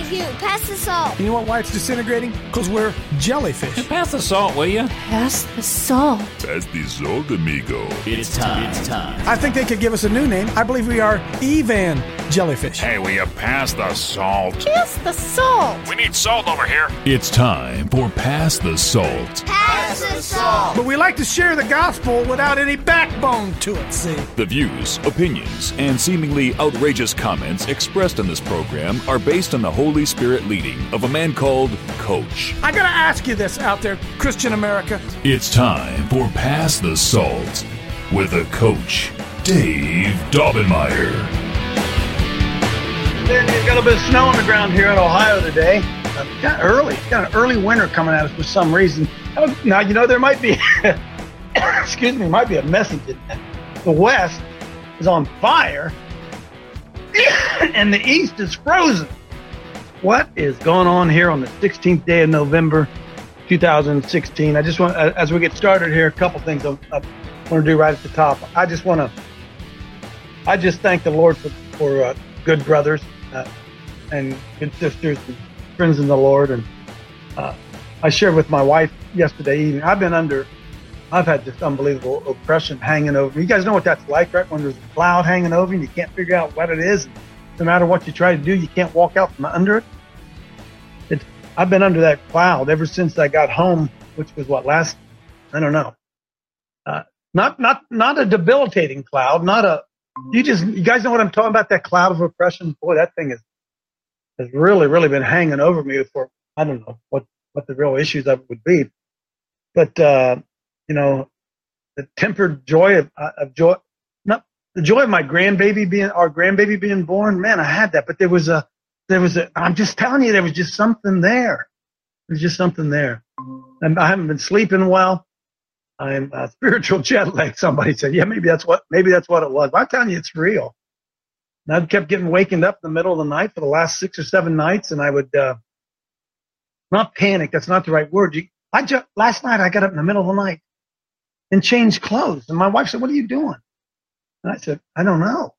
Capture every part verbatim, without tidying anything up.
Hey, you, pass the salt. You know what, why it's disintegrating? Because we're jellyfish. Pass the salt, will you? Pass the salt. Pass the salt, amigo. It's time. It's time. I think they could give us a new name. I believe we are Evan Jellyfish. Hey, will you pass the salt? Pass the salt. We need salt over here. It's time for Pass the Salt. Pass the salt. But we like to share the gospel without any backbone to it, see? The views, opinions, and seemingly outrageous comments expressed in this program are based on the Holy Spirit leading of a man called Coach. I gotta ask you this out there, Christian America. It's time for Pass the Salt with a Coach, Dave Daubenmire. There's got a bit of snow on the ground here in Ohio today. Uh, kind of early. Got an early winter coming at us for some reason. Now, you know, there might be, excuse me, might be a message in that. The West is on fire and the East is frozen. What is going on here on the sixteenth day of November, two thousand sixteen? I just want, as we get started here, a couple things I, I want to do right at the top. I just want to, I just thank the Lord for, for uh, good brothers uh, and good sisters and friends in the Lord. And uh, I shared with my wife yesterday evening, I've been under, I've had this unbelievable oppression hanging over me. You guys know what that's like, right? When there's a cloud hanging over you and you can't figure out what it is. No matter what you try to do, you can't walk out from under it. It's, I've been under that cloud ever since I got home, which was what, last, I don't know. Uh, not, not, not a debilitating cloud, not a, you just, you guys know what I'm talking about? That cloud of oppression? Boy, that thing is, has really, really been hanging over me for, I don't know what, what the real issues of it would be. But, uh, you know, the tempered joy of, uh, of joy, not the joy of my grandbaby being, our grandbaby being born. Man, I had that, but there was a, there was a, I'm just telling you, there was just something there. There's just something there. And I haven't been sleeping well. I'm uh, spiritual jet lag. Somebody said, yeah, maybe that's what, maybe that's what it was. But I'm telling you, it's real. And I kept getting wakened up in the middle of the night for the last six or seven nights. And I would, uh, not panic. That's not the right word. You, I just, last night I got up in the middle of the night and changed clothes. And my wife said, what are you doing? And I said, I don't know.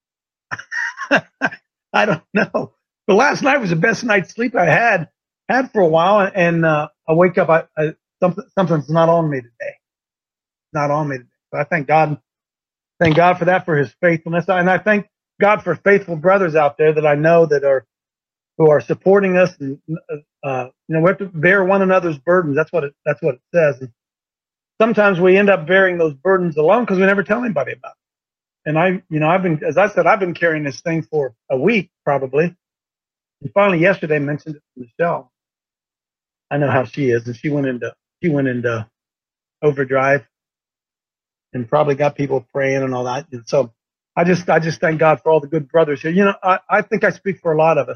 I don't know. But last night was the best night's sleep I had, had for a while. And, uh, I wake up, I, I something, something's not on me today. Not on me today. So I thank God, thank God for that, for his faithfulness. And I thank God for faithful brothers out there that I know that are, who are supporting us. And, uh, you know, we have to bear one another's burdens. That's what it, that's what it says. And sometimes we end up bearing those burdens alone because we never tell anybody about it. And I, you know, I've been, as I said, I've been carrying this thing for a week probably. And finally yesterday mentioned it to Michelle. I know how she is. And she went into, she went into overdrive and probably got people praying and all that. And so I just, I just thank God for all the good brothers here. You know, I, I think I speak for a lot of us.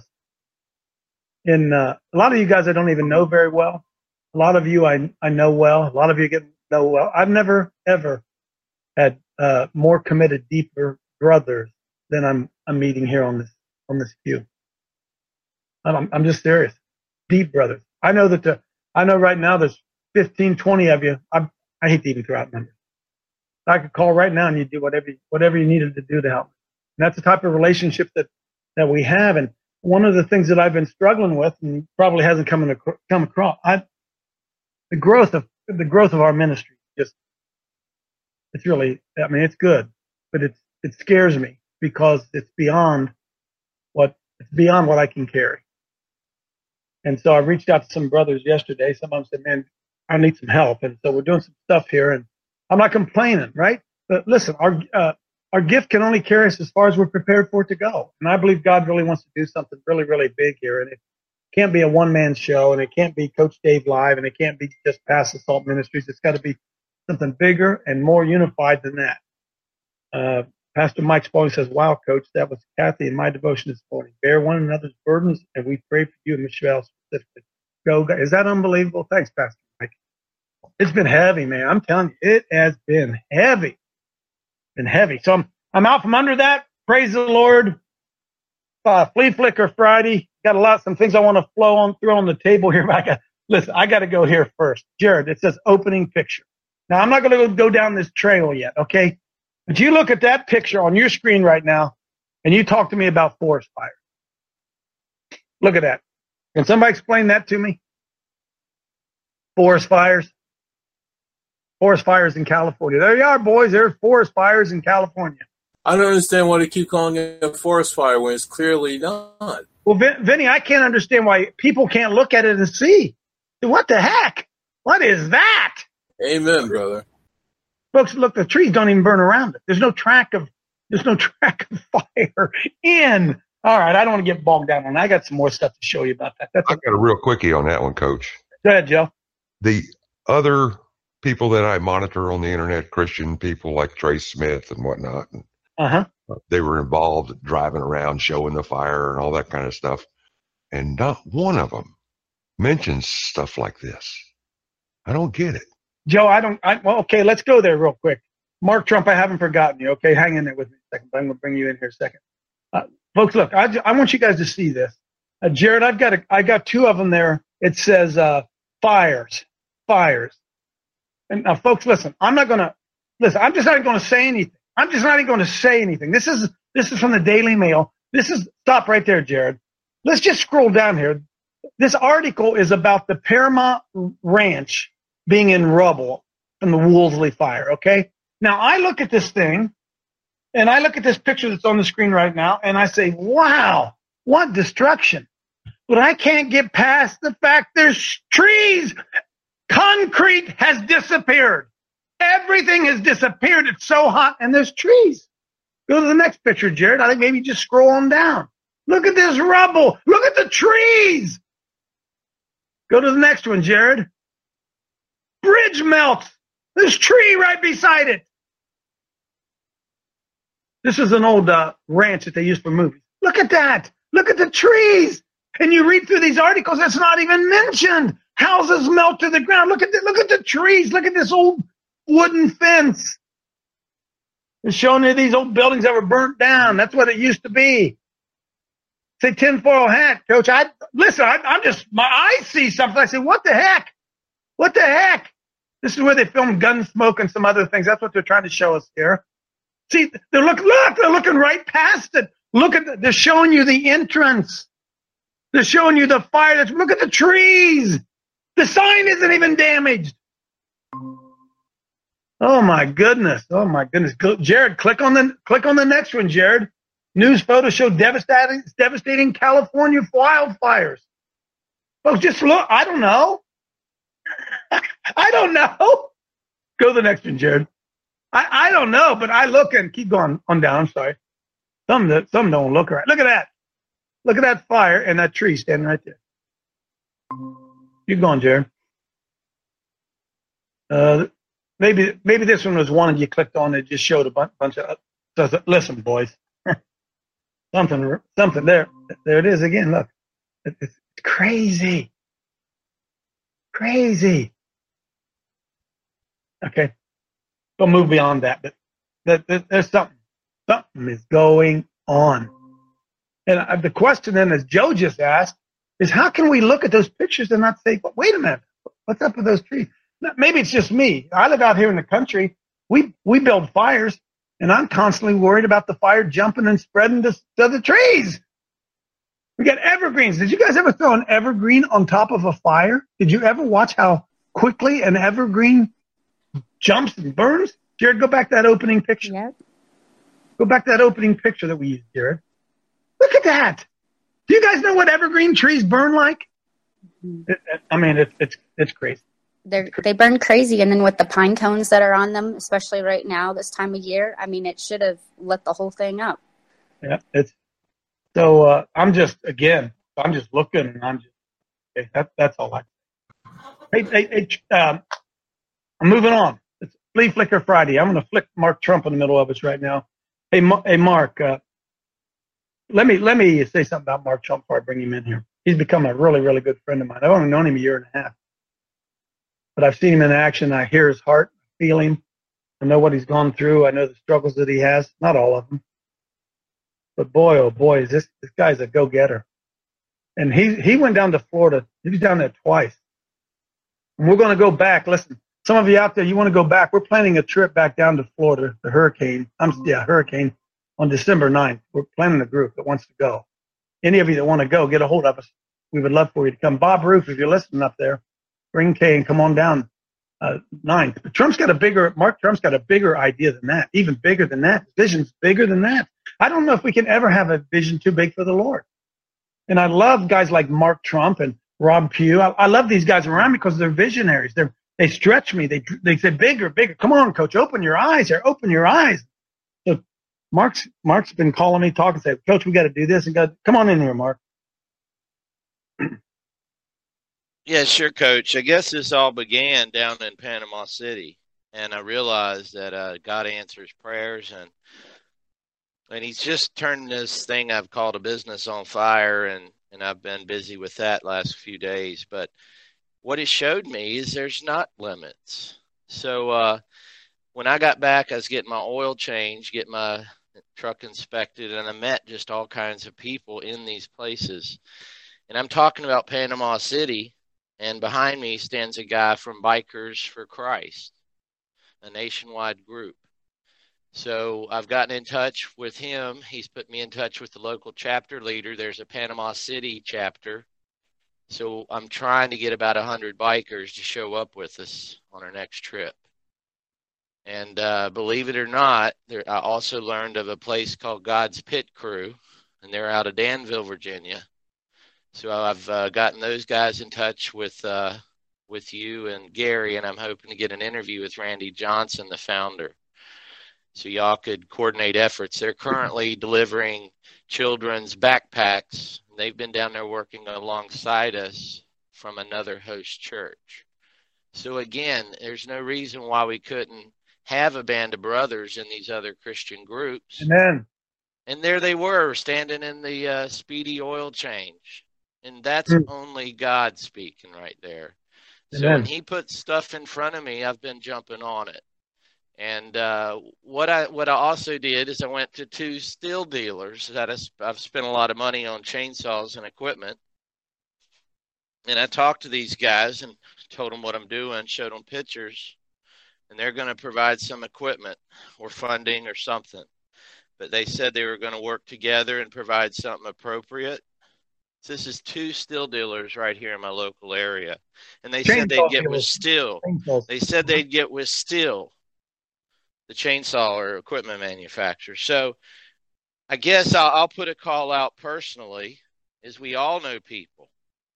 And, uh, a lot of you guys I don't even know very well. A lot of you I, I know well. A lot of you get know well. I've never, ever had, uh, more committed, deeper brothers than I'm, I'm meeting here on this, on this pew. I'm, I'm just serious. Deep brothers. I know that the, I know right now there's fifteen, twenty of you. I, I hate to even throw out numbers. I could call right now and you do whatever, whatever you needed to do to help. And that's the type of relationship that, that we have. And one of the things that I've been struggling with and probably hasn't come, in, come across, I, the growth of, the growth of our ministry, just, it's really, I mean, it's good, but it's, it scares me because it's beyond what, it's beyond what I can carry. And so I reached out to some brothers yesterday. Some of them said, man, I need some help. And so we're doing some stuff here and I'm not complaining, right? But listen, our, uh, our gift can only carry us as far as we're prepared for it to go. And I believe God really wants to do something really, really big here. And it can't be a one-man show, and it can't be Coach Dave Live, and it can't be just Pass the Salt Ministries. It's got to be something bigger and more unified than that. Uh, Pastor Mike Spalding says, wow, Coach, that was Kathy in my devotion this morning. Bear one another's burdens, and we pray for you and Michelle specifically. Go, guys. Is that unbelievable? Thanks, Pastor Mike. It's been heavy, man. I'm telling you, it has been heavy. Been heavy. So I'm, I'm out from under that. Praise the Lord. Uh, Flea Flicker Friday. Got a lot, some things I want to flow on through on the table here. I got, listen, I got to go here first. Jared, it says opening picture. Now, I'm not going to go down this trail yet, okay? But you look at that picture on your screen right now, and you talk to me about forest fire. Look at that. Can somebody explain that to me? Forest fires. Forest fires in California. There you are, boys. There's forest fires in California. I don't understand why they keep calling it a forest fire when it's clearly not. Well, Vin- Vinny, I can't understand why people can't look at it and see. What the heck? What is that? Amen, brother. Folks, look, the trees don't even burn around it. There's no track of there's no track of fire in. All right, I don't want to get bogged down on that. I got some more stuff to show you about that. That's I've got a real quickie on that one, Coach. Go ahead, Joe. The other people that I monitor on the internet, Christian people like Trace Smith and whatnot, and Uh-huh. they were involved driving around, showing the fire and all that kind of stuff. And not one of them mentions stuff like this. I don't get it. Joe, I don't, I, well, okay, let's go there real quick. Mark Trump, I haven't forgotten you, okay? Hang in there with me a second. I'm going to bring you in here a second. Uh, folks, look, I, I want you guys to see this. Uh, Jared, I've got a, I got two of them there. It says uh, fires, fires. And now, folks, listen, I'm not going to, listen, I'm just not going to say anything. I'm just not even going to say anything. This is, this is from the Daily Mail. This is, stop right there, Jared. Let's just scroll down here. This article is about the Paramount Ranch being in rubble from the Woolsey fire, okay? Now, I look at this thing, and I look at this picture that's on the screen right now, and I say, wow, what destruction. But I can't get past the fact there's trees. Concrete has disappeared. Everything has disappeared. It's so hot, and there's trees. Go to the next picture, Jared. I think maybe just scroll on down. Look at this rubble. Look at the trees. Go to the next one, Jared. Bridge melts. There's tree right beside it. This is an old uh, ranch that they used for movies. Look at that. Look at the trees. And you read through these articles, it's not even mentioned. Houses melt to the ground. Look at the, look at the trees. Look at this old wooden fence. It's showing you these old buildings that were burnt down. That's what it used to be. Say tinfoil hat, Coach. I listen. I, I'm just my eyes see something. I say, what the heck? What the heck? This is where they filmed Gunsmoke and some other things. That's what they're trying to show us here. See, they're look, look, they're looking right past it. Look at, the, they're showing you the entrance. They're showing you the fire. That's, look at the trees. The sign isn't even damaged. Oh my goodness. Oh my goodness. Go, Jared, click on the click on the next one, Jared. News photos show devastating devastating California wildfires. Folks, just look. I don't know. I don't know. Go to the next one, Jared. I, I don't know, but I look and keep going on down. I'm sorry. Some that some don't look right. Look at that. Look at that fire and that tree standing right there. Keep going, Jared. Uh, maybe maybe this one was one you clicked on that just showed a bunch, bunch of. So, listen, boys. something something there. There it is again. Look, it, it's crazy. Crazy. Okay, we'll move beyond that, but there, there, there's something. Something is going on. And uh, the question then, as Joe just asked, is how can we look at those pictures and not say, wait a minute, what's up with those trees? Maybe it's just me. I live out here in the country. We we build fires, and I'm constantly worried about the fire jumping and spreading to, to the trees. We got evergreens. Did you guys ever throw an evergreen on top of a fire? Did you ever watch how quickly an evergreen jumps and burns? Jared, go back to that opening picture. Yep. Go back to that opening picture that we used, Jared. Look at that. Do you guys know what evergreen trees burn like? Mm-hmm. It, it, I mean, it, it's it's crazy. They they burn crazy, and then with the pine cones that are on them, especially right now, this time of year, I mean, it should have lit the whole thing up. Yeah, it's so. Uh, I'm just again, I'm just looking, and I'm just okay, that that's all I. Hey, hey, hey um, I'm moving on. It's Flea Flicker Friday. I'm going to flick Mark Trump in the middle of us right now. Hey, Ma- hey, Mark. Uh, let me let me say something about Mark Trump before I bring him in here. He's become a really, really good friend of mine. I've only known him a year and a half. But I've seen him in action. I hear his heart, feel him. I know what he's gone through. I know the struggles that he has. Not all of them. But boy, oh boy, is this, this guy's a go-getter. And he, he went down to Florida. He was down there twice. And we're going to go back. Listen, some of you out there, you want to go back. We're planning a trip back down to Florida, the hurricane. I'm, yeah, hurricane on December ninth. We're planning a group that wants to go. any of you that want to go, get a hold of us. We would love for you to come. Bob Roof, if you're listening up there, bring Kay and come on down. Uh, ninth. But Trump's got a bigger, Mark Trump's got a bigger idea than that, even bigger than that. Vision's bigger than that. I don't know if we can ever have a vision too big for the Lord. And I love guys like Mark Trump and Rob Pugh. I, I love these guys around me because they're visionaries. They're, they stretch me. They, they say bigger, bigger. Come on, coach, open your eyes here. Open your eyes. So Mark's, Mark's been calling me, talking, saying, coach, we got to do this. And God, come on in here, Mark. Yeah, sure, Coach. I guess this all began down in Panama City, and I realized that uh, God answers prayers, and and He's just turned this thing I've called a business on fire, and, and I've been busy with that last few days. But what it showed me is there's not limits. So uh, when I got back, I was getting my oil changed, getting my truck inspected, and I met just all kinds of people in these places. And I'm talking about Panama City. And behind me stands a guy from Bikers for Christ, a nationwide group. So I've gotten in touch with him. He's put me in touch with the local chapter leader. There's a Panama City chapter. So I'm trying to get about one hundred bikers to show up with us on our next trip. And uh, believe it or not, there, I also learned of a place called God's Pit Crew, and they're out of Danville, Virginia. So I've uh, gotten those guys in touch with uh, with you and Gary, and I'm hoping to get an interview with Randy Johnson, the founder, so y'all could coordinate efforts. They're currently delivering children's backpacks. They've been down there working alongside us from another host church. So again, there's no reason why we couldn't have a band of brothers in these other Christian groups. Amen. And there they were, standing in the uh, speedy oil change. And that's mm. only God speaking right there. So Amen. When he puts stuff in front of me, I've been jumping on it. And uh, what I what I also did is I went to two steel dealers that I, I've spent a lot of money on chainsaws and equipment. And I talked to these guys and told them what I'm doing, showed them pictures. And they're going to provide some equipment or funding or something. But they said they were going to work together and provide something appropriate. This is two steel dealers right here in my local area. And they said they'd get with steel. They said they'd get with steel, the chainsaw or equipment manufacturer. So I guess I'll, I'll put a call out personally, is we all know people.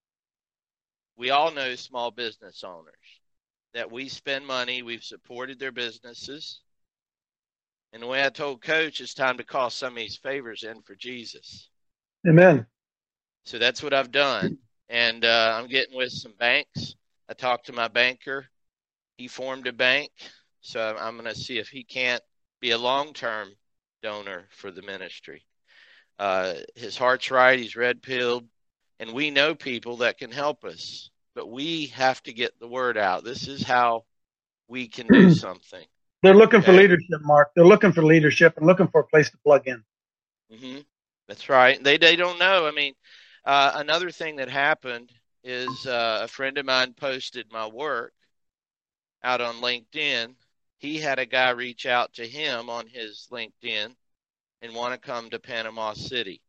We all know small business owners that we spend money. We've supported their businesses. And the way I told Coach, it's time to call some of these favors in for Jesus. Amen. So that's what I've done. And uh, I'm getting with some banks. I talked to my banker. He formed a bank. So I'm, I'm going to see if he can't be a long-term donor for the ministry. Uh, his heart's right. He's red-pilled. And we know people that can help us. But we have to get the word out. This is how we can do something. They're looking okay? for leadership, Mark. They're looking for leadership and looking for a place to plug in. Mm-hmm. That's right. They they don't know. I mean, Uh, another thing that happened is uh, a friend of mine posted my work out on LinkedIn. He had a guy reach out to him on his LinkedIn and want to come to Panama City.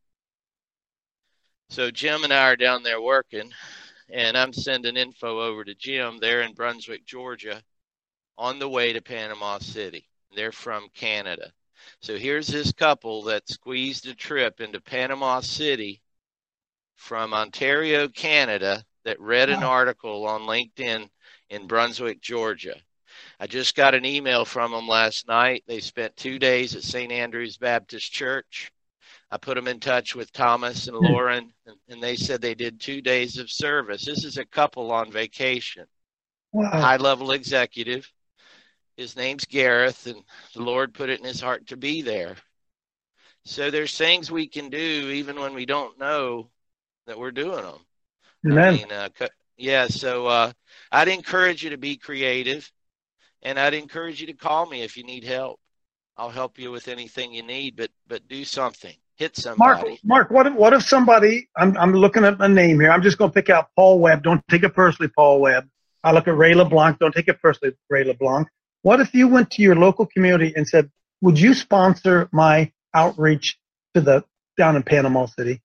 So Jim and I are down there working, and I'm sending info over to Jim. They're in Brunswick, Georgia, on the way to Panama City. They're from Canada. So here's this couple that squeezed a trip into Panama City from Ontario, Canada, that read an article on LinkedIn in Brunswick, Georgia. I just got an email from them last night. They spent two days at Saint Andrew's Baptist Church. I put them in touch with Thomas and Lauren, and, and they said they did two days of service. This is a couple on vacation. Wow. High-level executive. His name's Gareth, and the Lord put it in his heart to be there. So there's things we can do even when we don't know that we're doing them. Amen. I mean, uh, yeah, so uh, I'd encourage you to be creative, and I'd encourage you to call me if you need help. I'll help you with anything you need, but but do something. Hit somebody. Mark, Mark, what if, what if somebody, I'm, I'm looking at a name here. I'm just going to pick out Paul Webb. Don't take it personally, Paul Webb. I look at Ray LeBlanc. Don't take it personally, Ray LeBlanc. What if you went to your local community and said, would you sponsor my outreach to the down in Panama City?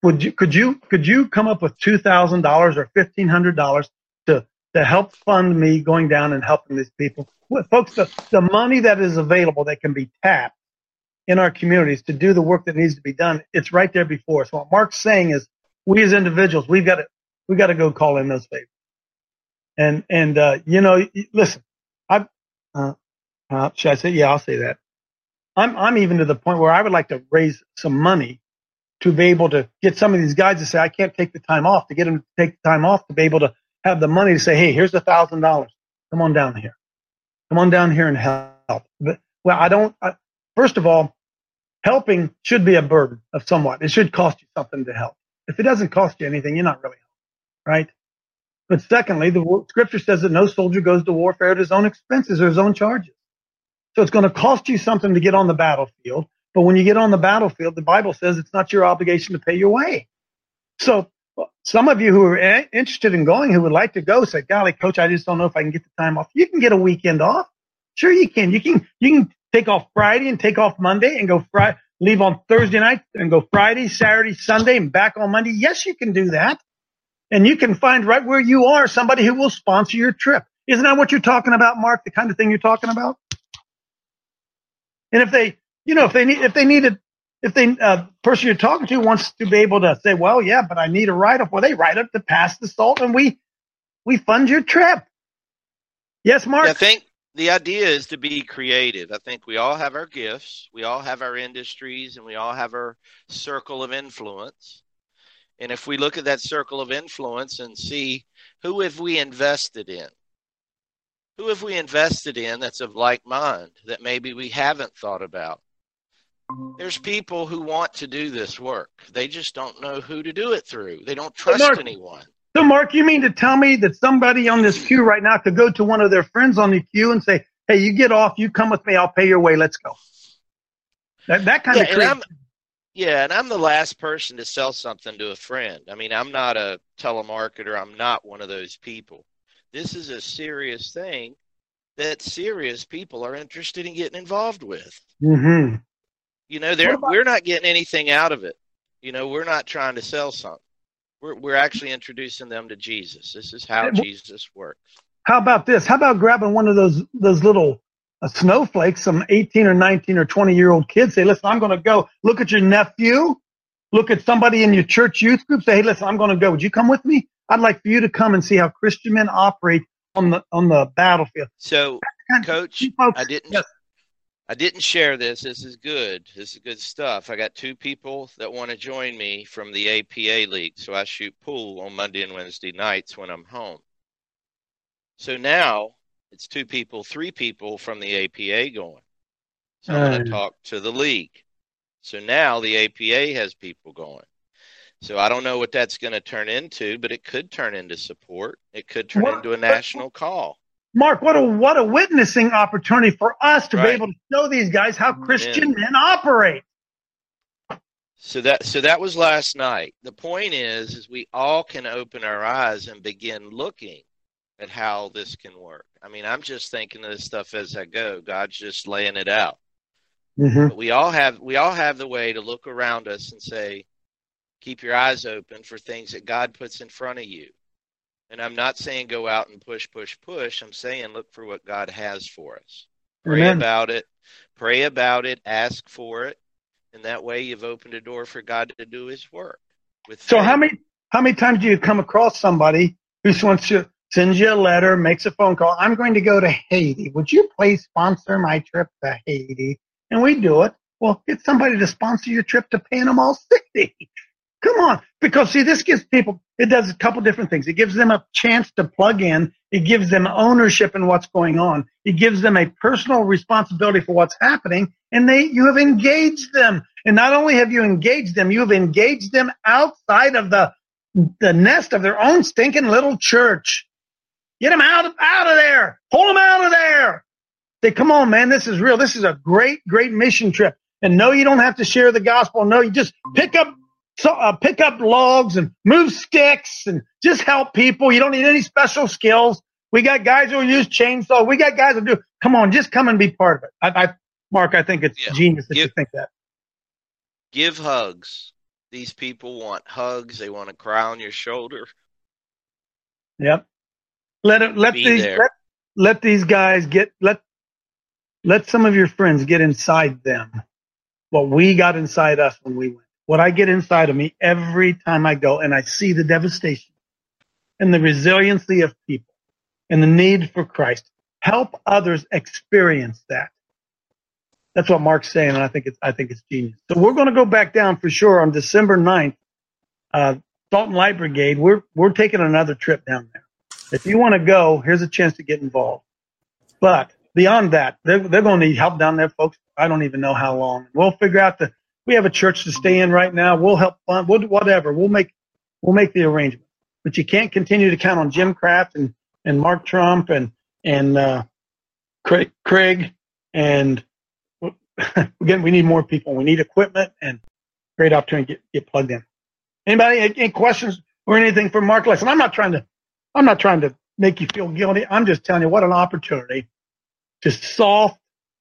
would you could you could you come up with two thousand dollars or fifteen hundred dollars to to help fund me going down and helping these people? Well, folks, the, the money that is available that can be tapped in our communities to do the work that needs to be done, it's right there before us. What Mark's saying is, we as individuals, we've got to we got to go call in those favors. And and uh, you know, listen, I uh, uh, should I say? Yeah, I'll say that. I'm I'm even to the point where I would like to raise some money to be able to get some of these guys to say, I can't take the time off, to get them to take the time off, to be able to have the money to say, hey, here's a thousand dollars. Come on down here. Come on down here and help. But, well, I don't, I, first of all, helping should be a burden of somewhat. It should cost you something to help. If it doesn't cost you anything, you're not really helping, right? But secondly, the scripture says that no soldier goes to warfare at his own expenses or his own charges. So it's going to cost you something to get on the battlefield. But when you get on the battlefield, the Bible says it's not your obligation to pay your way. So some of you who are a- interested in going, who would like to go, say, golly, coach, I just don't know if I can get the time off. You can get a weekend off. Sure you can. You can you can take off Friday and take off Monday and go Friday, leave on Thursday night and go Friday, Saturday, Sunday, and back on Monday. Yes, you can do that. And you can find right where you are somebody who will sponsor your trip. Isn't that what you're talking about, Mark? The kind of thing you're talking about? And if they, you know, if they need, if they need a, if they, uh, person you're talking to wants to be able to say, well, yeah, but I need a write-up. Well, they write up to pass the salt and we, we fund your trip. Yes, Mark? Yeah, I think the idea is to be creative. I think we all have our gifts. We all have our industries and we all have our circle of influence. And if we look at that circle of influence and see who have we invested in, who have we invested in that's of like mind that maybe we haven't thought about? There's people who want to do this work. They just don't know who to do it through. They don't trust so Mark, anyone. So, Mark, you mean to tell me that somebody on this queue right now could go to one of their friends on the queue and say, hey, you get off, you come with me, I'll pay your way, let's go. That, that kind yeah, of and crazy. I'm, yeah, and I'm the last person to sell something to a friend. I mean, I'm not a telemarketer. I'm not one of those people. This is a serious thing that serious people are interested in getting involved with. Mm-hmm. You know, they're, we're not getting anything out of it. You know, we're not trying to sell something. We're we're actually introducing them to Jesus. This is how Jesus works. How about this? How about grabbing one of those those little uh, snowflakes, some eighteen or nineteen or twenty year old kids, say, listen, I'm going to go. Look at your nephew. Look at somebody in your church youth group. Say, hey, listen, I'm going to go. Would you come with me? I'd like for you to come and see how Christian men operate on the on the battlefield. So, Coach, I didn't yes. I didn't share this. This is good. This is good stuff. I got two people that want to join me from the A P A League. So I shoot pool on Monday and Wednesday nights when I'm home. So now it's two people, three people from the A P A going. So I'm going to talk to the league. So now the A P A has people going. So I don't know what that's going to turn into, but it could turn into support. It could turn what? into a national call. Mark, what a what a witnessing opportunity for us to right. be able to show these guys how Christian men, men operate. So that so that was last night. The point is, is we all can open our eyes and begin looking at how this can work. I mean, I'm just thinking of this stuff as I go. God's just laying it out. Mm-hmm. But we all have we all have the way to look around us and say, keep your eyes open for things that God puts in front of you. And I'm not saying go out and push, push, push. I'm saying look for what God has for us. Pray Amen. about it. Pray about it. Ask for it. And that way you've opened a door for God to do his work. With so faith. how many how many times do you come across somebody who wants to send you a letter, makes a phone call? I'm going to go to Haiti. Would you please sponsor my trip to Haiti? And we do it. Well, get somebody to sponsor your trip to Panama City. Come on. Because, see, this gives people, it does a couple different things. It gives them a chance to plug in. It gives them ownership in what's going on. It gives them a personal responsibility for what's happening. And they, you have engaged them. And not only have you engaged them, you have engaged them outside of the, the nest of their own stinking little church. Get them out of, out of there. Pull them out of there. Say, come on, man. This is real. This is a great, great mission trip. And no, you don't have to share the gospel. No, you just pick up So uh, pick up logs and move sticks and just help people. You don't need any special skills. We got guys who use chainsaw. We got guys who do. Come on, just come and be part of it. I, I Mark, I think it's yeah. genius that give, you think that. Give hugs. These people want hugs. They want to cry on your shoulder. Yep. Let it, let Be these there. let, let these guys get let let some of your friends get inside them what we got inside us when we went. What I get inside of me every time I go and I see the devastation and the resiliency of people and the need for Christ. Help others experience that. That's what Mark's saying, and I think it's I think it's genius. So we're going to go back down for sure on December ninth. Uh, Salt and Light Brigade. We're we're taking another trip down there. If you want to go, here's a chance to get involved. But beyond that, they're they're going to need help down there, folks. I don't even know how long. We'll figure out the. We have a church to stay in right now. We'll help fund. We'll do whatever. We'll make we'll make the arrangement. But you can't continue to count on Jim Kraft and and Mark Trump and and uh, Craig, Craig and. Again, we need more people. We need equipment and great opportunity to get, get plugged in. Anybody, any questions or anything for Mark? Listen, I'm not trying to, I'm not trying to make you feel guilty. I'm just telling you what an opportunity to soft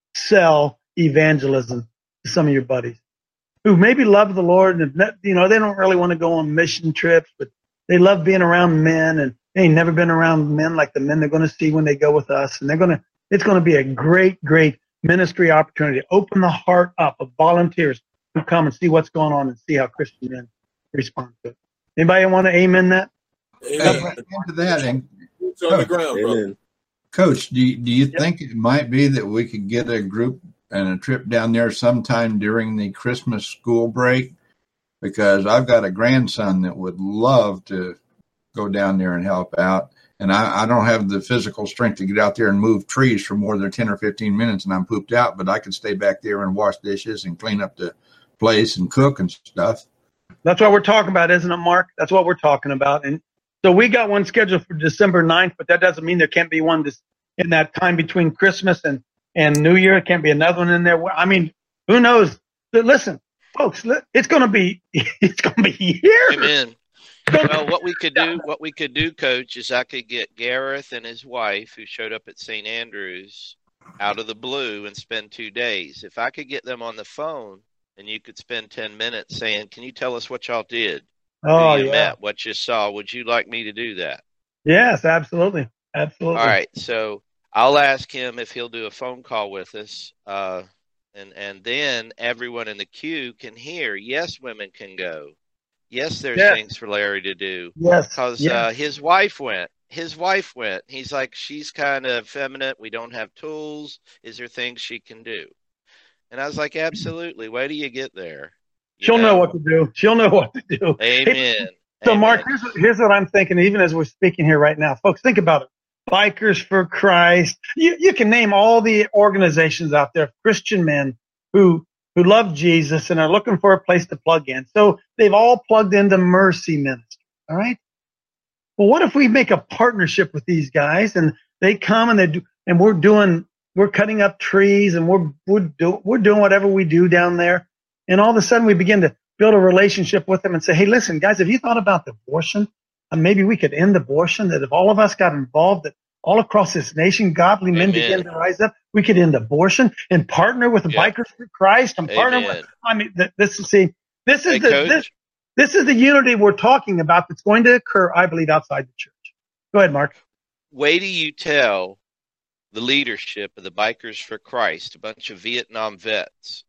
sell evangelism to some of your buddies who maybe love the Lord and you know they don't really want to go on mission trips, but they love being around men and they ain't never been around men like the men they're going to see when they go with us, and they're going to. It's going to be a great, great ministry opportunity. Open the heart up of volunteers who come and see what's going on and see how Christian men respond to it. Anybody want to amen that? Amen. Into that, and Boots on the ground, brother. Coach, do you, do you Yep. think it might be that we could get a group and a trip down there sometime during the Christmas school break? Because I've got a grandson that would love to go down there and help out. And I, I don't have the physical strength to get out there and move trees for more than ten or fifteen minutes, and I'm pooped out. But I could stay back there and wash dishes and clean up the place and cook and stuff. That's what we're talking about, isn't it, Mark? That's what we're talking about. And so we got one scheduled for December ninth, but that doesn't mean there can't be one this, in that time between Christmas and, and New Year. It can't be another one in there. I mean, who knows? But listen, folks, it's going to be it's going to be years. Amen. Well, what we could do, what we could do, Coach, is I could get Gareth and his wife, who showed up at Saint Andrews, out of the blue and spend two days. If I could get them on the phone, and you could spend ten minutes saying, "Can you tell us what y'all did? Oh, Who you yeah. met, what you saw? Would you like me to do that?" Yes, absolutely. Absolutely. All right, so I'll ask him if he'll do a phone call with us, uh, and and then everyone in the queue can hear. Yes, women can go. Yes, there's Yes. things for Larry to do. Yes. Because yes. uh, his wife went. His wife went. He's like, she's kind of effeminate. We don't have tools. Is there things she can do? And I was like, absolutely. Wait till you get there. You She'll know what to do. She'll know what to do. Amen. So, Amen. Mark, here's, what- here's what I'm thinking, even as we're speaking here right now. Folks, think about it. Bikers for Christ. You, you can name all the organizations out there, Christian men who who love Jesus and are looking for a place to plug in. So they've all plugged into Mercy Ministry, all right? Well, what if we make a partnership with these guys and they come and they do, and we're doing, we're cutting up trees and we're we're, do, we're doing whatever we do down there, and all of a sudden we begin to build a relationship with them and say, hey, listen, guys, have you thought about abortion? And maybe we could end abortion. That if all of us got involved, that all across this nation, godly men Amen. begin to rise up, we could end abortion and partner with the Yeah. Bikers for Christ and partner Amen. with. I mean, th- this is see, this is Hey, the Coach. this, this is the unity we're talking about that's going to occur, I believe, outside the church. Go ahead, Mark. Wait till you tell the leadership of the Bikers for Christ, a bunch of Vietnam vets,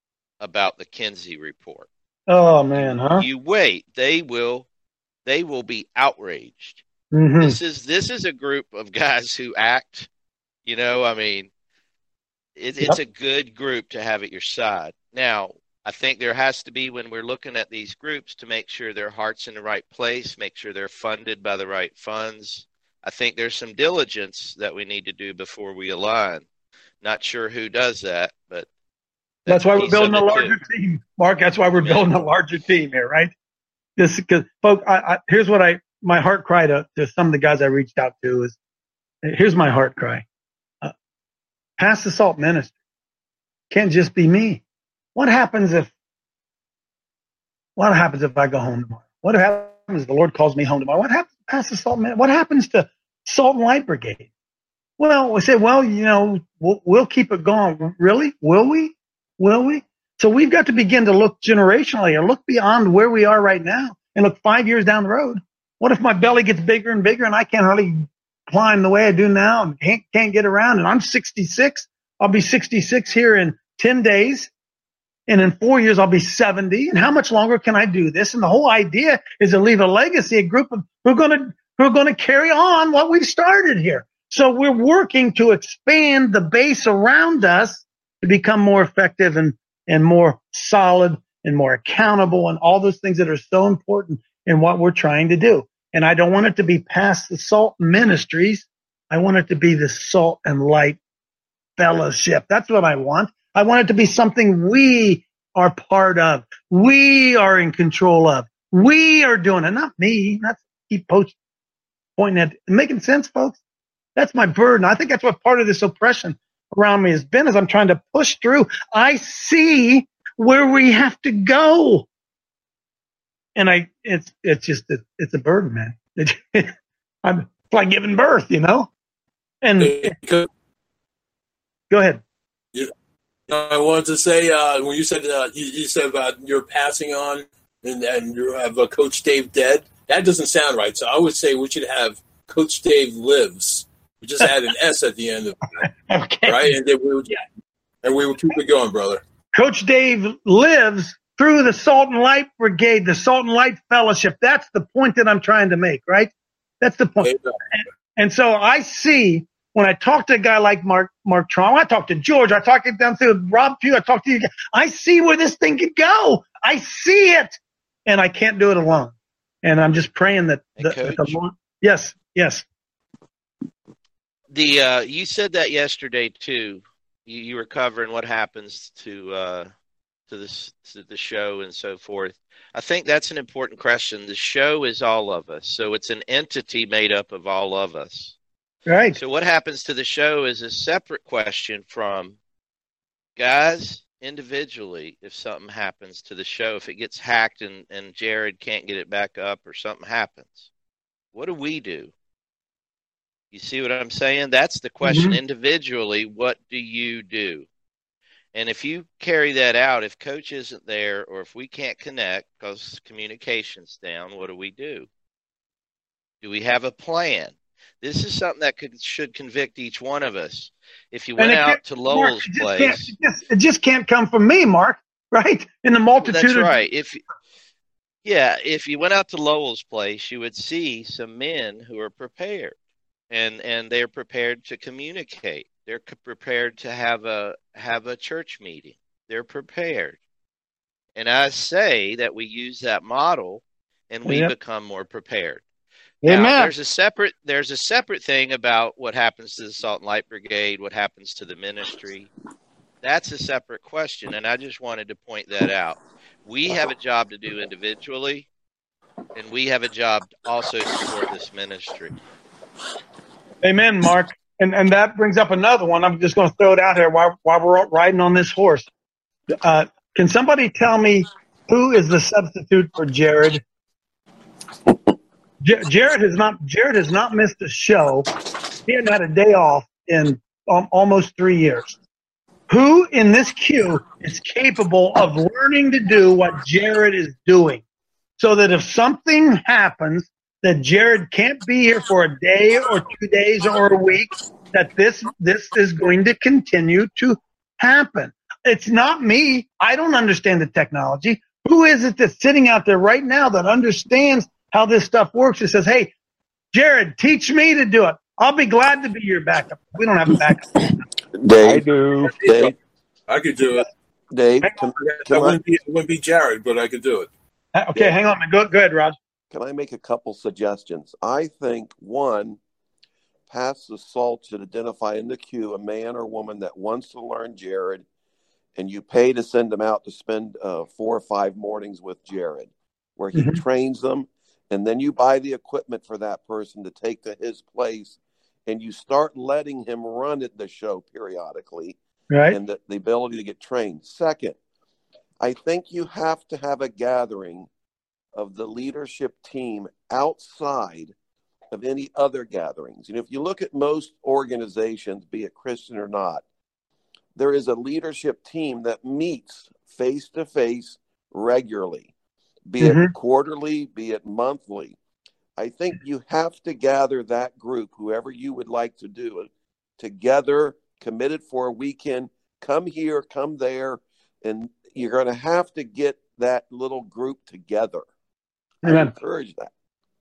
about the Kinsey report. Oh man, huh? You wait. They will they will be outraged. Mhm. This is this is a group of guys who act, you know, I mean, it, it's a good group to have at your side. Now, I think there has to be, when we're looking at these groups, to make sure their heart's in the right place, make sure they're funded by the right funds. I think there's some diligence that we need to do before we align. Not sure who does that, but That's why we're piece building of a it, larger too. team, Mark. That's why we're building a larger team here, right? This because, folks, I, I, here's what I my heart cry to, to some of the guys I reached out to is, here's my heart cry: uh, pass the salt ministry. Can't just be me. What happens if? What happens if I go home tomorrow? What happens if the Lord calls me home tomorrow? What happens? Pass the salt ministry. What happens to Salt and Light Brigade? Well, we say, well, you know, we'll, we'll keep it going. Really? Will we? Will we? So we've got to begin to look generationally or look beyond where we are right now and look five years down the road. What if my belly gets bigger and bigger and I can't hardly climb the way I do now and can't, can't get around? And I'm sixty-six. I'll be sixty-six here in ten days. And in four years, I'll be seventy. And how much longer can I do this? And the whole idea is to leave a legacy, a group of who are going to, who are going to carry on what we've started here. So we're working to expand the base around us to become more effective and, and more solid and more accountable and all those things that are so important in what we're trying to do. And I don't want it to be past the Salt Ministries. I want it to be the Salt and Light Fellowship. That's what I want. I want it to be something we are part of. We are in control of. We are doing it, not me. Not keep post, pointing at it. Making sense, folks? That's my burden. I think that's what part of this oppression around me has been as I'm trying to push through. I see where we have to go. And I, it's, it's just, it, it's a burden, man. It, I'm it's like giving birth, you know? And go ahead. Yeah. I wanted to say, uh, when you said, uh, you, you said about your passing on and, and you have uh, Coach Dave dead, that doesn't sound right. So I would say we should have Coach Dave lives. We just add an S at the end of it. Okay. Right? And then we would, and we would keep it going, brother. Coach Dave lives through the Salt and Light Brigade, the Salt and Light Fellowship. That's the point that I'm trying to make, right? That's the point. And, and so I see when I talk to a guy like Mark Mark Traum, I talk to George, I talk to them through Rob Pugh, I talk to you. I see where this thing could go. I see it, and I can't do it alone. And I'm just praying that, the, that the Lord. Yes, yes. The uh, you said that yesterday too. You, you were covering what happens to uh, to this to the show and so forth. I think that's an important question. The show is all of us, so it's an entity made up of all of us. Right. So what happens to the show is a separate question from guys individually. If something happens to the show, if it gets hacked and, and Jared can't get it back up or something happens, what do we do? You see what I'm saying? That's the question. Mm-hmm. Individually, what do you do? And if you carry that out, if Coach isn't there or if we can't connect because communication's down, what do we do? Do we have a plan? This is something that could should convict each one of us. If you went out to Lowell's Mark, place, it just, it just can't come from me, Mark. Right? In the multitude. Well, that's of- right. If yeah, if you went out to Lowell's place, you would see some men who are prepared, and and they're prepared to communicate. They're prepared to have a have a church meeting. They're prepared, and I say that we use that model, and we yep. become more prepared. Amen. Now, there's a separate there's a separate thing about what happens to the Salt and Light Brigade, what happens to the ministry. That's a separate question, and I just wanted to point that out. We have a job to do individually, and we have a job to also support this ministry. Amen, Mark. And and that brings up another one. I'm just going to throw it out here while while we're riding on this horse. Uh, can somebody tell me who is the substitute for Jared? J- Jared has not. Jared has not missed a show. He hadn't had a day off in um, almost three years. Who in this queue is capable of learning to do what Jared is doing, so that if something happens, that Jared can't be here for a day or two days or a week, that this this is going to continue to happen. It's not me. I don't understand the technology. Who is it that's sitting out there right now that understands how this stuff works? It says, hey, Jared, teach me to do it. I'll be glad to be your backup. We don't have a backup. Dave, I do. Dave, I could do it. Dave, can, can I, wouldn't be, it wouldn't be Jared, but I could do it. Okay, yeah. hang on. Go, go ahead, Rod. Can I make a couple suggestions? I think, one, pass the salt should identify in the queue a man or woman that wants to learn Jared, and you pay to send them out to spend uh, four or five mornings with Jared, where he mm-hmm. trains them, and then you buy the equipment for that person to take to his place, and you start letting him run at the show periodically, right? And the, the ability to get trained. Second, I think you have to have a gathering of the leadership team outside of any other gatherings. You know, if you look at most organizations, be it Christian or not, there is a leadership team that meets face to face regularly, be Mhm. it quarterly, be it monthly. I think you have to gather that group, whoever you would like to do it, together, committed for a weekend. Come here, come there, and you're going to have to get that little group together. I Amen. encourage that.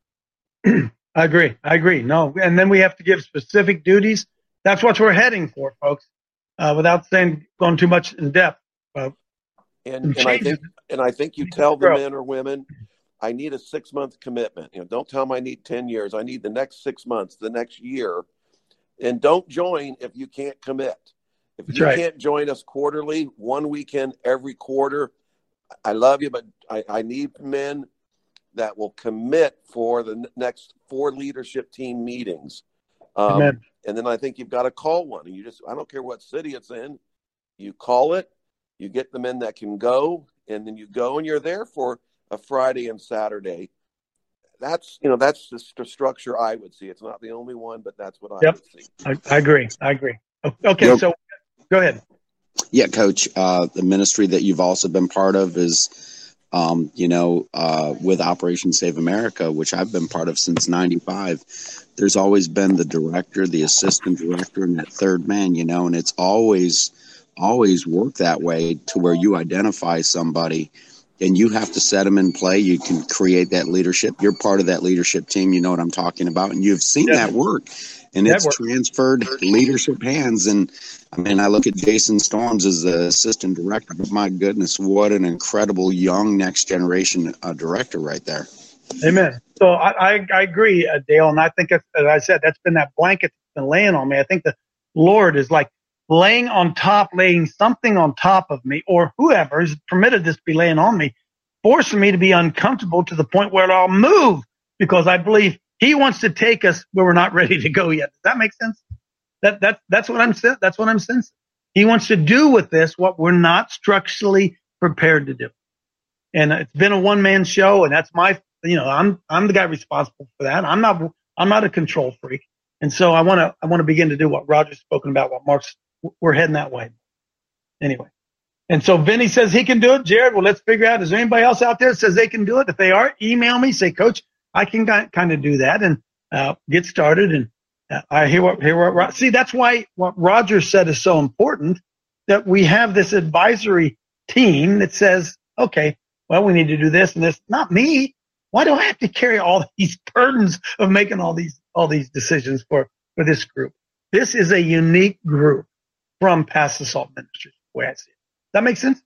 I agree. I agree. No, and then we have to give specific duties. That's what we're heading for, folks. Uh, without saying going too much in depth. Uh, And and I think and I think you tell the men or women, I need a six month commitment. You know, don't tell them I need ten years. I need the next six months, the next year, and don't join if you can't commit. If That's you right. can't join us quarterly, one weekend every quarter, I love you, but I, I need men that will commit for the n- next four leadership team meetings. Um, Amen. and then I think you've got to call one. And you just, I don't care what city it's in, you call it, you get the men that can go, and then you go and you're there for a Friday and Saturday. That's, you know, that's the st- structure I would see. It's not the only one, but that's what I Yep. would see. I, I agree. I agree. O- Okay, Yep. so go ahead. Yeah, Coach. Uh, the ministry that you've also been part of is, um, you know, uh, with Operation Save America, which I've been part of since ninety-five. There's always been the director, the assistant director, and that third man, you know, and it's always, always worked that way to where you identify somebody and you have to set them in play. You can create that leadership. You're part of that leadership team. You know what I'm talking about. And you've seen Yeah. that work. And That it's works. transferred leadership hands. And I mean, I look at Jason Storms as the assistant director, but my goodness, what an incredible young next generation uh, director right there. Amen. So I, I, I agree, uh, Dale, and I think, as as I said, that's been that blanket that's been laying on me. I think the Lord is like laying on top, laying something on top of me, or whoever has permitted this to be laying on me, forcing me to be uncomfortable to the point where I'll move because I believe He wants to take us where we're not ready to go yet. Does that make sense? That that that's what I'm sen- that's what I'm sensing. He wants to do with this what we're not structurally prepared to do. And it's been a one man show, and that's my you know I'm I'm the guy responsible for that. I'm not I'm not a control freak, and so I want to I want to begin to do what Roger's spoken about, what Mark's we're heading that way. Anyway, and so Vinny says he can do it. Jared, well, let's figure out, is there anybody else out there that says they can do it? If they are, email me, say, Coach, I can kind of do that and uh, get started. And uh, I hear what, hear what, see, that's why what Roger said is so important, that we have this advisory team that says, okay, well, we need to do this and this. Not me. Why do I have to carry all these burdens of making all these, all these decisions for, for this group? This is a unique group from Pass the Salt Ministries, the way I see it. That makes sense?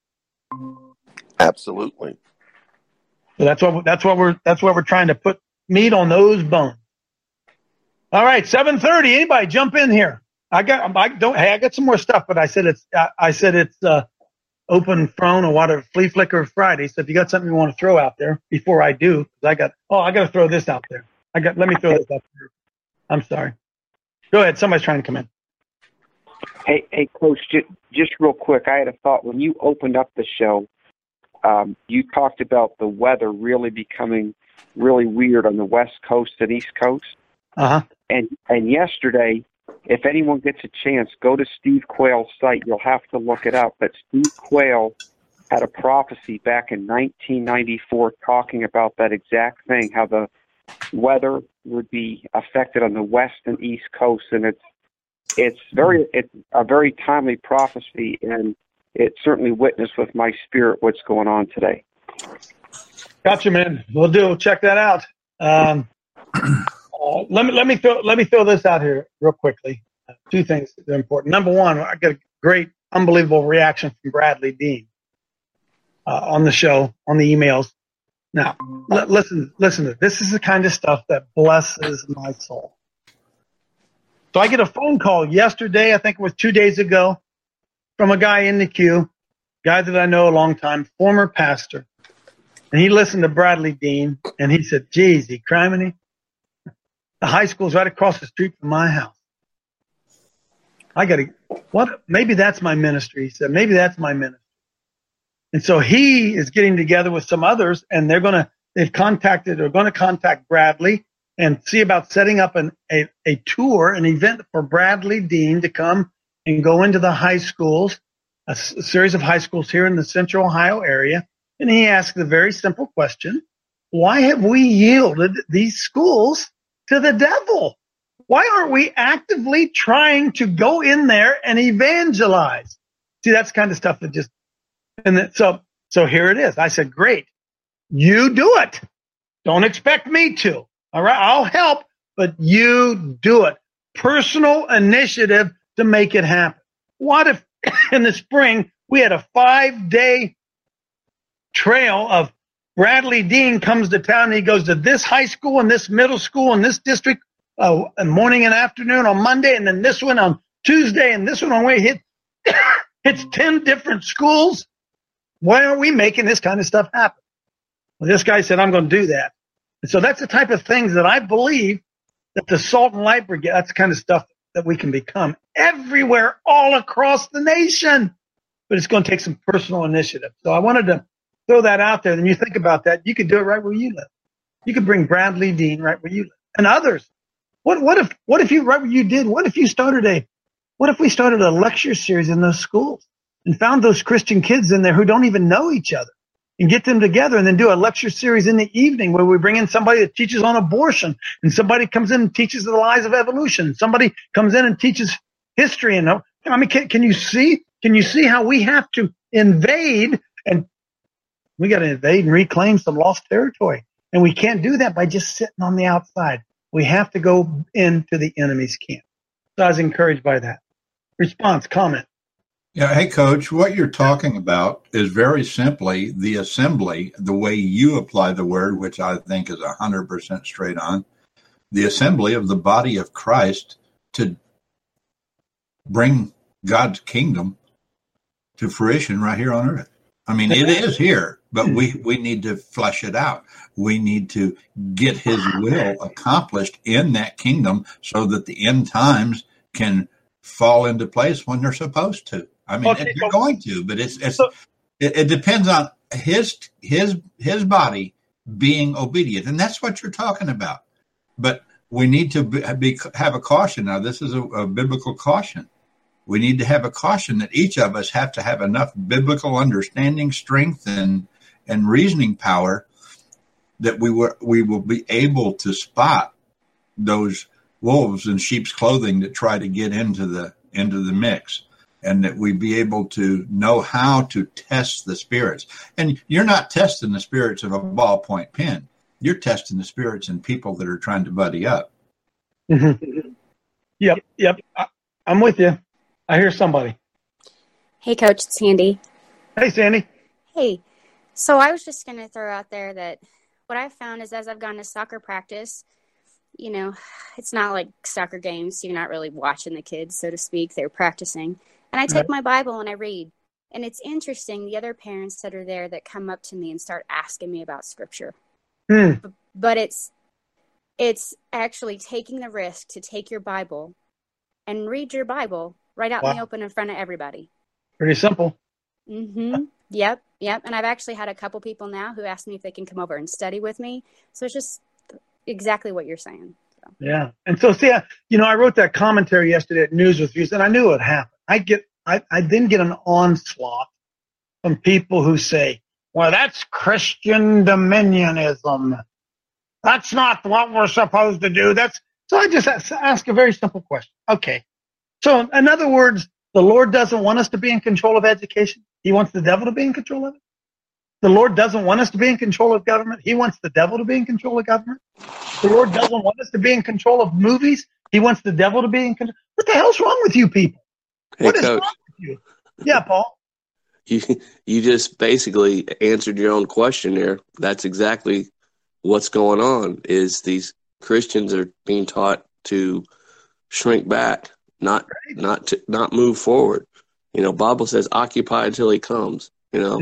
Absolutely. So that's what that's what we're that's what we're trying to put meat on those bones. All right, seven thirty. Anybody jump in here? I got I don't hey I got some more stuff, but I said it's I, I said it's uh, open phone or whatever, Flea Flicker Friday. So if you got something you want to throw out there before I do, because I got oh I got to throw this out there. I got let me throw this out there. I'm sorry. Go ahead. Somebody's trying to come in. Hey, hey, Coach, just, just real quick, I had a thought. When you opened up the show, um, you talked about the weather really becoming really weird on the West Coast and East Coast. Uh-huh. And and yesterday, if anyone gets a chance, go to Steve Quayle's site. You'll have to look it up. But Steve Quayle had a prophecy back in nineteen ninety-four talking about that exact thing, how the weather would be affected on the West and East Coast. And it's It's very, it's a very timely prophecy, and it certainly witnessed with my spirit what's going on today. Gotcha, man. We'll do. We'll check that out. Um, uh, let me let me throw let me throw this out here real quickly. Uh, two things that are important. Number one, I got a great, unbelievable reaction from Bradley Dean uh, on the show, on the emails. Now, l- listen, listen to this. This is the kind of stuff that blesses my soul. So I get a phone call yesterday, I think it was two days ago, from a guy in the queue, guy that I know a long time, former pastor. And he listened to Bradley Dean, and he said, geez, he criminy. The high school's right across the street from my house. I got to, what? Maybe that's my ministry. He said, maybe that's my ministry. And so he is getting together with some others, and they're going to, they've contacted, or going to contact Bradley and see about setting up an, a, a tour, an event for Bradley Dean to come and go into the high schools a, s- a series of high schools here in the central Ohio area. And he asked the very simple question, why have we yielded these schools to the devil? Why aren't we actively trying to go in there and evangelize? See, that's the kind of stuff that just, and then, so, so here it is. I said, great. You do it. Don't expect me to. All right. I'll help, but you do it. Personal initiative to make it happen. What if in the spring we had a five day trail of Bradley Dean comes to town and he goes to this high school and this middle school and this district uh, morning and afternoon on Monday, and then this one on Tuesday and this one on Wednesday. Hit, it's ten different schools. Why aren't we making this kind of stuff happen? Well, this guy said, I'm going to do that. And so that's the type of things that I believe that the Salt and Light Brigade, that's the kind of stuff that we can become everywhere, all across the nation. But it's going to take some personal initiative. So I wanted to throw that out there. And you think about that, you could do it right where you live. You could bring Bradley Dean right where you live, and others. What what if what if you right where you did? What if you started a what if we started a lecture series in those schools and found those Christian kids in there who don't even know each other and get them together and then do a lecture series in the evening where we bring in somebody that teaches on abortion, and somebody comes in and teaches the lies of evolution. Somebody comes in and teaches history. And I mean, can, can you see? Can you see how we have to invade, and we got to invade and reclaim some lost territory? And we can't do that by just sitting on the outside. We have to go into the enemy's camp. So I was encouraged by that. Response, comment. Yeah, hey, Coach, what you're talking about is very simply the assembly, the way you apply the word, which I think is one hundred percent straight on, the assembly of the body of Christ to bring God's kingdom to fruition right here on earth. I mean, it is here, but we, we need to flesh it out. We need to get his will accomplished in that kingdom so that the end times can fall into place when they're supposed to. I mean, okay, they're going to, but it's, it's it, it depends on his his his body being obedient, and that's what you're talking about. But we need to be, be have a caution. Now, this is a, a biblical caution. We need to have a caution that each of us have to have enough biblical understanding, strength, and and reasoning power that we were we will be able to spot those wolves in sheep's clothing that try to get into the into the mix. And that we be able to know how to test the spirits. And you're not testing the spirits of a ballpoint pen. You're testing the spirits in people that are trying to buddy up. Mm-hmm. Yep, yep. I, I'm with you. I hear somebody. Hey, Coach, it's Sandy. Hey, Sandy. Hey. So I was just going to throw out there that what I've found is as I've gone to soccer practice, you know, it's not like soccer games. You're not really watching the kids, so to speak. They're practicing. And I take my Bible and I read. And it's interesting, the other parents that are there that come up to me and start asking me about Scripture. Mm. But, but it's it's actually taking the risk to take your Bible and read your Bible right out wow. in the open in front of everybody. Pretty simple. Mm-hmm. Yep, yep. And I've actually had a couple people now who ask me if they can come over and study with me. So it's just exactly what you're saying. So. Yeah. And so, see, I, you know, I wrote that commentary yesterday at News with Views, and I knew it would happen. I get, I, I then get an onslaught from people who say, well, that's Christian dominionism. That's not what we're supposed to do. That's, so I just ask, ask a very simple question. Okay. So in other words, the Lord doesn't want us to be in control of education. He wants the devil to be in control of it. The Lord doesn't want us to be in control of government. He wants the devil to be in control of government. The Lord doesn't want us to be in control of movies. He wants the devil to be in control. What the hell's wrong with you people? Hey, what is Coach, wrong with you? Yeah, Paul. You you just basically answered your own question there. That's exactly what's going on. Is these Christians are being taught to shrink back, not right. not to not move forward. You know, Bible says, "Occupy until He comes." You know.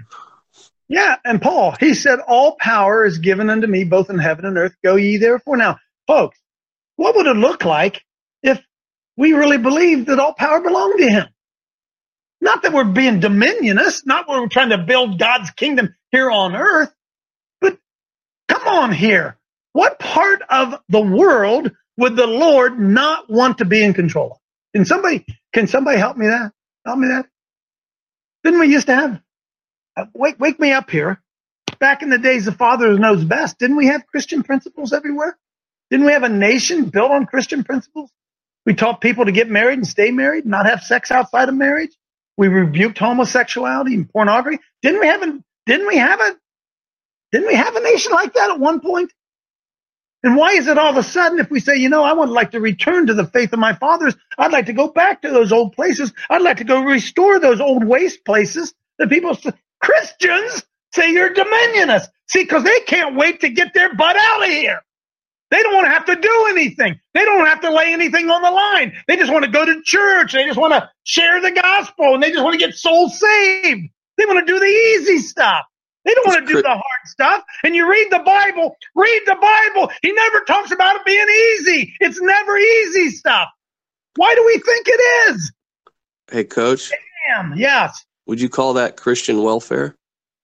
Yeah, and Paul, he said, "All power is given unto me, both in heaven and earth. Go ye therefore." Now, folks, what would it look like if we really believed that all power belonged to Him? Not that we're being dominionist, not that we're trying to build God's kingdom here on earth, but come on here. What part of the world would the Lord not want to be in control of? Can somebody, can somebody help me that? Help me that? Didn't we used to have, uh, wake, wake me up here. Back in the days, the Father knows best. Didn't we have Christian principles everywhere? Didn't we have a nation built on Christian principles? We taught people to get married and stay married, not have sex outside of marriage. We rebuked homosexuality and pornography. Didn't we have a, didn't we have a, didn't we have a nation like that at one point? And why is it all of a sudden if we say, you know, I would like to return to the faith of my fathers, I'd like to go back to those old places. I'd like to go restore those old waste places that people, Christians say you're dominionist. See, because they can't wait to get their butt out of here. They don't want to have to do anything. They don't have to lay anything on the line. They just want to go to church. They just want to share the gospel, and they just want to get souls saved. They want to do the easy stuff. They don't want to do the hard stuff. And you read the Bible, read the Bible. He never talks about it being easy. It's never easy stuff. Why do we think it is? Hey, Coach. Damn, yes. Would you call that Christian welfare?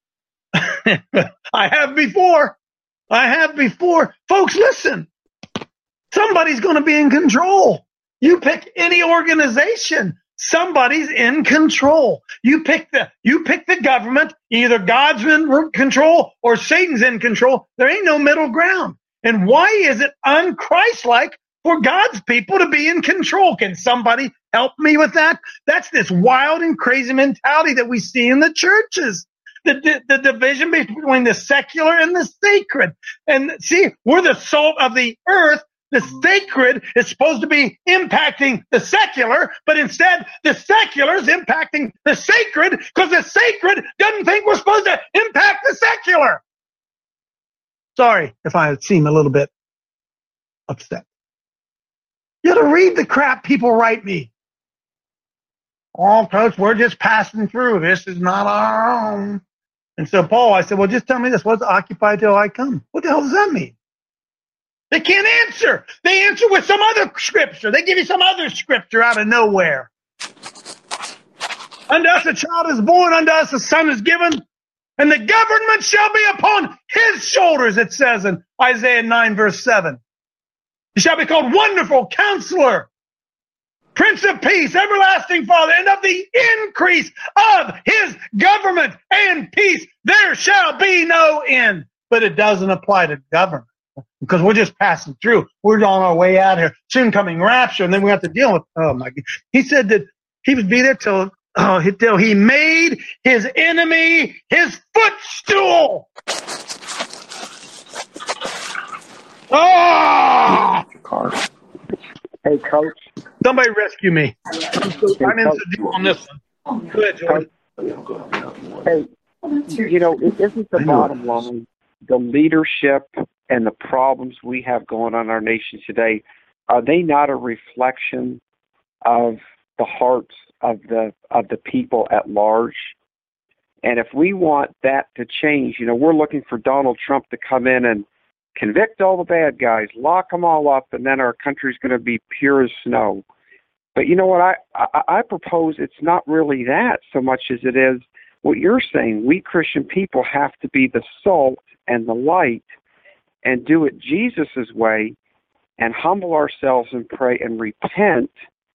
I have before. I have before. Folks, listen. Somebody's going to be in control. You pick any organization. Somebody's in control. You pick the you pick the government. Either God's in control or Satan's in control. There ain't no middle ground. And why is it un-Christ-like for God's people to be in control? Can somebody help me with that? That's this wild and crazy mentality that we see in the churches. The, the, the division between the secular and the sacred. And see, we're the salt of the earth. The sacred is supposed to be impacting the secular, but instead the secular is impacting the sacred because the sacred doesn't think we're supposed to impact the secular. Sorry if I seem a little bit upset. You got to read the crap people write me. Oh, Coach, we're just passing through. This is not our own. And so, Paul, I said, well, just tell me this. What's occupy till I come? What the hell does that mean? They can't answer. They answer with some other scripture. They give you some other scripture out of nowhere. Unto us a child is born, unto us a son is given, and the government shall be upon his shoulders, it says in Isaiah nine, verse seven. He shall be called Wonderful Counselor, Prince of Peace, Everlasting Father, and of the increase of his government and peace there shall be no end. But it doesn't apply to government because we're just passing through. We're on our way out here. Soon coming rapture, and then we have to deal with, oh my God. He said that he would be there till, oh, till he made his enemy his footstool. Oh! Hey, Coach. Somebody rescue me. I'm, so, I'm in so deep on this one. Go ahead, George. Hey, you know, it isn't the bottom line. The leadership and the problems we have going on in our nation today, are they not a reflection of the hearts of the of the people at large? And if we want that to change, you know, we're looking for Donald Trump to come in and convict all the bad guys, lock them all up, and then our country's going to be pure as snow. But you know what? I, I, I propose it's not really that so much as it is what you're saying. We Christian people have to be the salt and the light and do it Jesus' way and humble ourselves and pray and repent.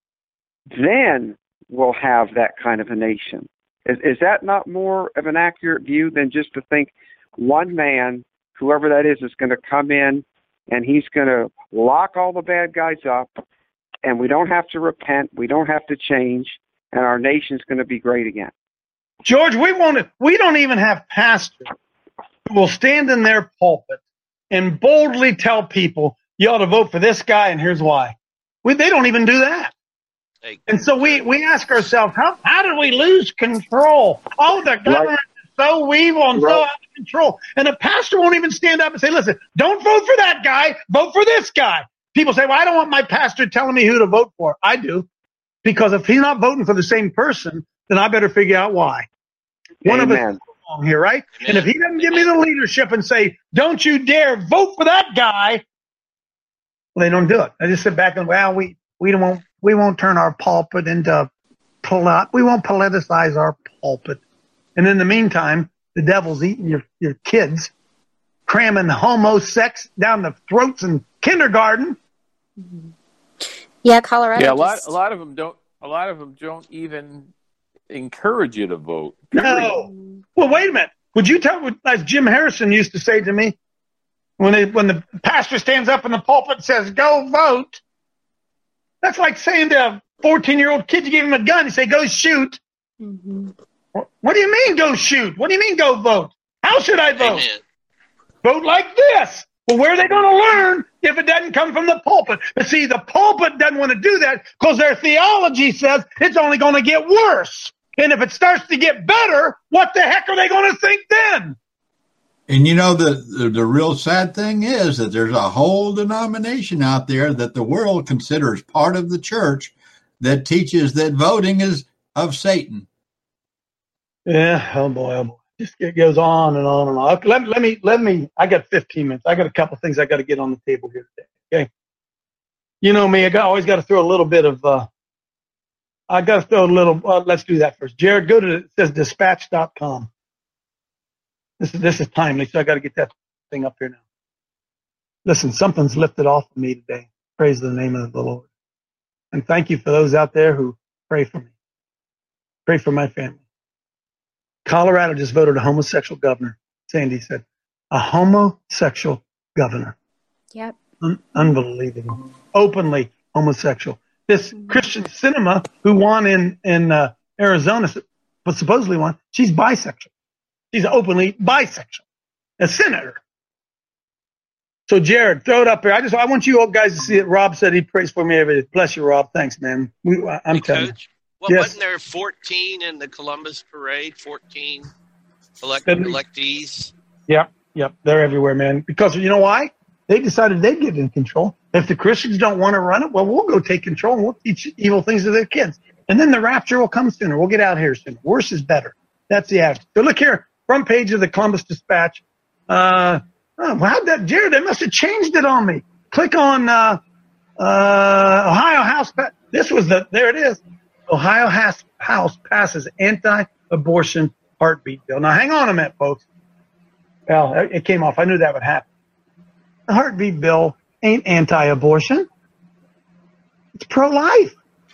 Then we'll have that kind of a nation. Is, is that not more of an accurate view than just to think one man, whoever that is, is going to come in and he's going to lock all the bad guys up, and we don't have to repent, we don't have to change, and our nation's going to be great again? George, we want to, we don't even have pastors who will stand in their pulpit and boldly tell people, you ought to vote for this guy, and here's why. We, they don't even do that. Hey. And so we, we ask ourselves, how, how did we lose control? Oh, the government right. is so evil and right. so out of control. And a pastor won't even stand up and say, listen, don't vote for that guy, vote for this guy. People say, well, I don't want my pastor telling me who to vote for. I do. Because if he's not voting for the same person, then I better figure out why. One Amen. Of us is wrong here, right? Amen. And if he doesn't give me the leadership and say, don't you dare vote for that guy, well, they don't do it. I just sit back and, well, we, we won't, we won't turn our pulpit into, polit- we won't politicize our pulpit. And in the meantime, the devil's eating your, your kids, cramming homo sex down the throats in kindergarten. Yeah, Colorado. Yeah, a lot, just... a lot of them don't. A lot of them don't even encourage you to vote. No. Well, wait a minute. Would you tell, as Jim Harrison used to say to me, when they, when the pastor stands up in the pulpit and says, go vote, that's like saying to a fourteen-year-old kid, you give him a gun, you say, go shoot. Mm-hmm. What do you mean go shoot? What do you mean go vote? How should I vote? Amen. Vote like this. Well, where are they going to learn if it doesn't come from the pulpit? But see, the pulpit doesn't want to do that because their theology says it's only going to get worse. And if it starts to get better, what the heck are they going to think then? And you know, the, the, the real sad thing is that there's a whole denomination out there that the world considers part of the church that teaches that voting is of Satan. Yeah, oh boy, oh boy. Just it goes on and on and on. Let, let me, let me, I got fifteen minutes. I got a couple things I got to get on the table here today. Okay. You know me, I got, always got to throw a little bit of, uh, I got to throw a little, uh, let's do that first. Jared, go to, it says dispatch dot com. This is, this is timely, so I got to get that thing up here now. Listen, something's lifted off of me today. Praise the name of the Lord. And thank you for those out there who pray for me. Pray for my family. Colorado just voted a homosexual governor. Sandy said, a homosexual governor. Yep. Un- unbelievable. Openly homosexual. This Christian Sinema who won in, in uh, Arizona, but supposedly won, she's bisexual. She's openly bisexual. A senator. So, Jared, throw it up here. I just I want you all guys to see it. Rob said he prays for me every day. Bless you, Rob. Thanks, man. We, I'm Hey, telling Coach, you. well, Yes. wasn't there fourteen in the Columbus parade? fourteen elect- Then- electees? Yep, yep. They're everywhere, man. Because you know why? They decided they'd get in control. If the Christians don't want to run it, well, we'll go take control and we'll teach evil things to their kids. And then the rapture will come sooner. We'll get out here sooner. Worse is better. That's the attitude. So look here, front page of the Columbus Dispatch. Uh, oh, how'd that, Jared, they must have changed it on me. Click on uh, uh, Ohio House. This was the, there it is. Ohio House, House passes anti-abortion heartbeat bill. Now, hang on a minute, folks. Well, it came off. I knew that would happen. The heartbeat bill ain't anti-abortion. It's pro-life.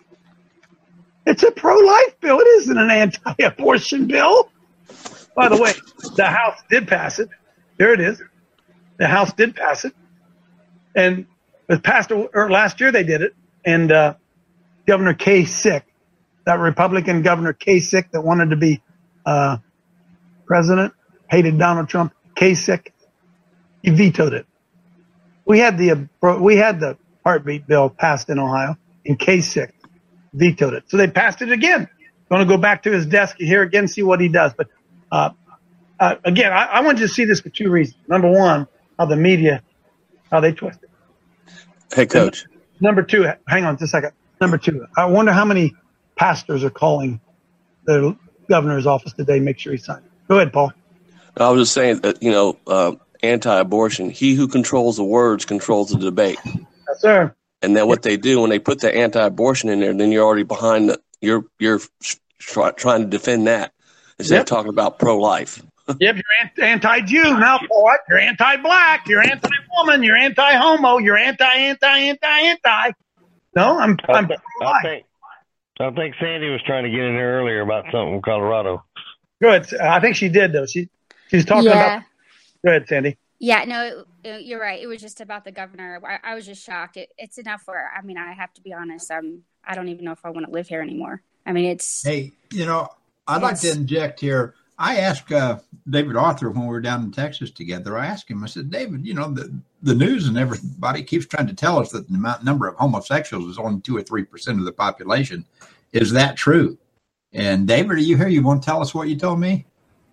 It's a pro-life bill. It isn't an anti-abortion bill. By the way, the House did pass it. There it is. The House did pass it. And it was passed or last year they did it. And uh, Governor Kasich, that Republican Governor Kasich that wanted to be uh, president, hated Donald Trump, Kasich, he vetoed it. We had the uh, we had the heartbeat bill passed in Ohio, and Kasich vetoed it. So they passed it again. Going to go back to his desk here again, see what he does. But uh, uh, again, I, I want you to see this for two reasons. Number one, how the media, how they twist it. Hey, Coach. And number two, hang on just a second. Number two, I wonder how many pastors are calling the governor's office today. Make sure he signs. Go ahead, Paul. I was just saying that, you know, uh, anti-abortion, he who controls the words controls the debate. Yes, sir. And then what they do when they put the anti-abortion in there, then you're already behind the, you're, you're try, trying to defend that instead Yep. of talking about pro-life. Yep, you're anti-Jew now, Paul. You're anti-black. You're anti-woman. You're anti-homo. You're anti, anti, anti, anti. No, I'm, I'm I think I think Sandy was trying to get in there earlier about something in Colorado. good. I think she did though. She she's talking Yeah. about. Go ahead, Sandy. Yeah, no, it- you're right. It was just about the governor. I, I was just shocked. It, it's enough where, I mean, I have to be honest. I'm, I don't even know if I want to live here anymore. I mean, it's. Hey, you know, I'd like to Yes. inject here. I asked uh, David Arthur when we were down in Texas together, I asked him, I said, David, you know, the, the news and everybody keeps trying to tell us that the amount, number of homosexuals is only two or three percent of the population. Is that true? And David, are you here? You want to tell us what you told me?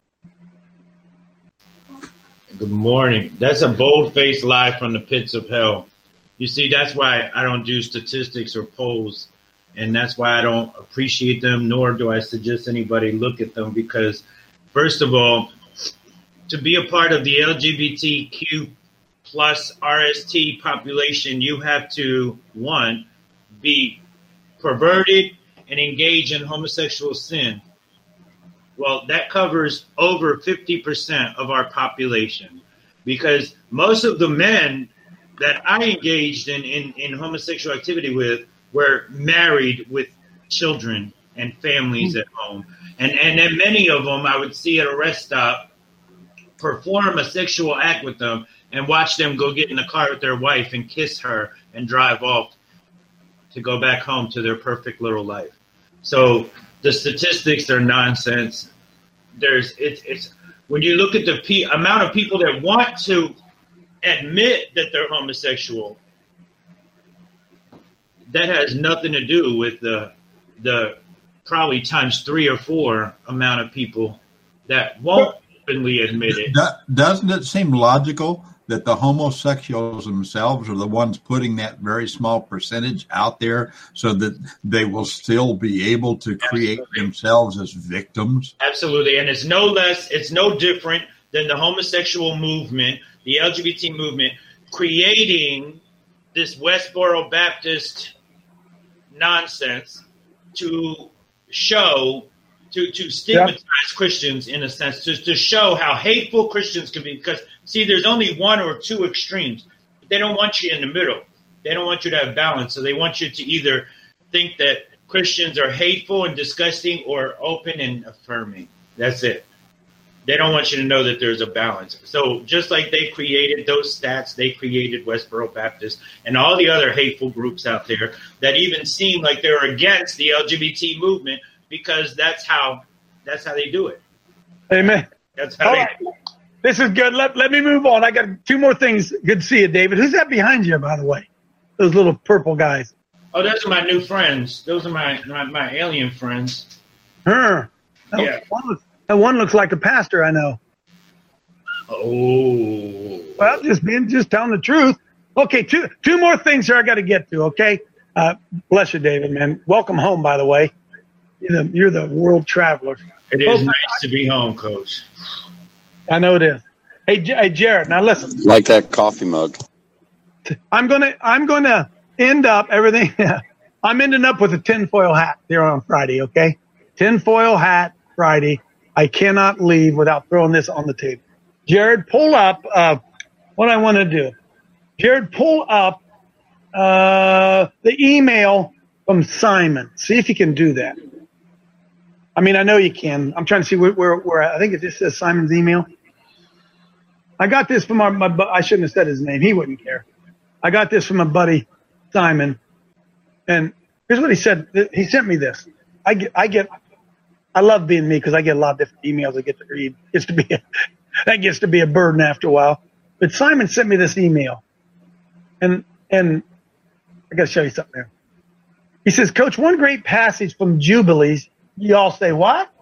Good morning. That's a bold-faced lie from the pits of hell. You see, that's why I don't do statistics or polls, and that's why I don't appreciate them, nor do I suggest anybody look at them, because, first of all, to be a part of the L G B T Q plus R S T population, you have to, one, be perverted and engage in homosexual sin. Well, that covers over fifty percent of our population, because most of the men that I engaged in, in, in homosexual activity with were married with children and families at home. And and then many of them I would see at a rest stop perform a sexual act with them and watch them go get in the car with their wife and kiss her and drive off to go back home to their perfect little life. So the statistics are nonsense. There's it's it's when you look at the p- amount of people that want to admit that they're homosexual, that has nothing to do with the the probably times three or four amount of people that won't openly admit it. Doesn't it seem logical that the homosexuals themselves are the ones putting that very small percentage out there so that they will still be able to create Absolutely. themselves as victims? Absolutely. And it's no less, it's no different than the homosexual movement, the L G B T movement, creating this Westboro Baptist nonsense to show, to, to stigmatize yep. Christians in a sense, to, to show how hateful Christians can be. Because, see, there's only one or two extremes. They don't want you in the middle. They don't want you to have balance. So they want you to either think that Christians are hateful and disgusting or open and affirming. That's it. They don't want you to know that there's a balance. So just like they created those stats, they created Westboro Baptist and all the other hateful groups out there that even seem like they're against the L G B T movement, because that's how that's how they do it. Amen. That's how all they right. do it. This is good. Let, let me move on. I got two more things. Good to see you, David. Who's that behind you, by the way? Those little purple guys. Oh, those are my new friends. Those are my my, my alien friends. Huh. That Yeah. One looks, that one looks like a pastor I know. Oh. Well, just being just telling the truth. Okay, two two more things here I got to get to. Okay, uh, bless you, David, man. Welcome home, by the way. You're the, you're the world traveler. It is Oh, nice to be home, Coach. I know it is. Hey, J- hey, Jared. Now listen. Like that coffee mug. I'm gonna I'm gonna end up everything. I'm ending up with a tinfoil hat here on Friday. Okay, tinfoil hat Friday. I cannot leave without throwing this on the table. Jared, pull up uh, what I want to do. Jared, pull up uh, the email from Simon. See if you can do that. I mean, I know you can. I'm trying to see where, where, where I think it just says Simon's email. I got this from our, my, I shouldn't have said his name. He wouldn't care. I got this from my buddy Simon. And here's what he said. He sent me this. I get, I get, I love being me because I get a lot of different emails I get to read. It gets to be a, that gets to be a burden after a while. But Simon sent me this email. And, and I got to show you something there. He says, Coach, one great passage from Jubilees. You all say, what?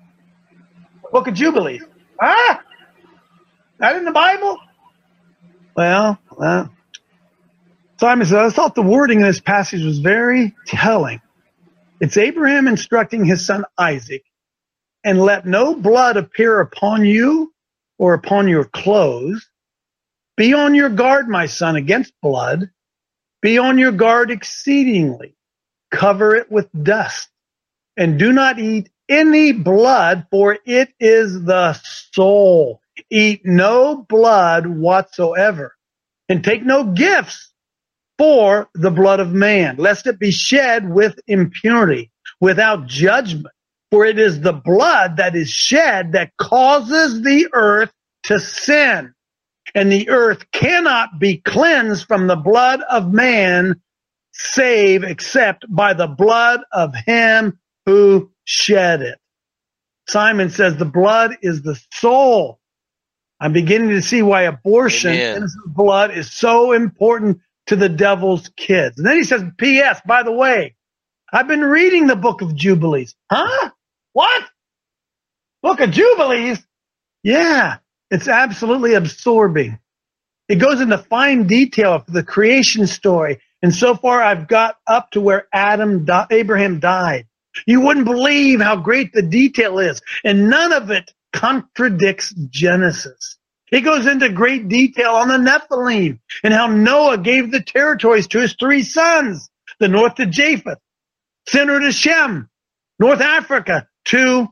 Book of Jubilees. Ah, that in the Bible? Well, well. Simon said, I thought the wording in this passage was very telling. It's Abraham instructing his son Isaac, and let no blood appear upon you or upon your clothes. Be on your guard, my son, against blood. Be on your guard exceedingly. Cover it with dust. And do not eat any blood, for it is the soul. Eat no blood whatsoever. And take no gifts for the blood of man, lest it be shed with impurity, without judgment. For it is the blood that is shed that causes the earth to sin. And the earth cannot be cleansed from the blood of man, save except by the blood of him who shed it. Simon says the blood is the soul. I'm beginning to see why abortion, Amen. innocent blood, is so important to the devil's kids. And then he says, P S, by the way, I've been reading the book of Jubilees. Huh? What? Book of Jubilees? Yeah, it's absolutely absorbing. It goes into fine detail of the creation story. And so far, I've got up to where Adam, di- Abraham died. You wouldn't believe how great the detail is. And none of it contradicts Genesis. It goes into great detail on the Nephilim and how Noah gave the territories to his three sons, the north to Japheth, center to Shem, North Africa to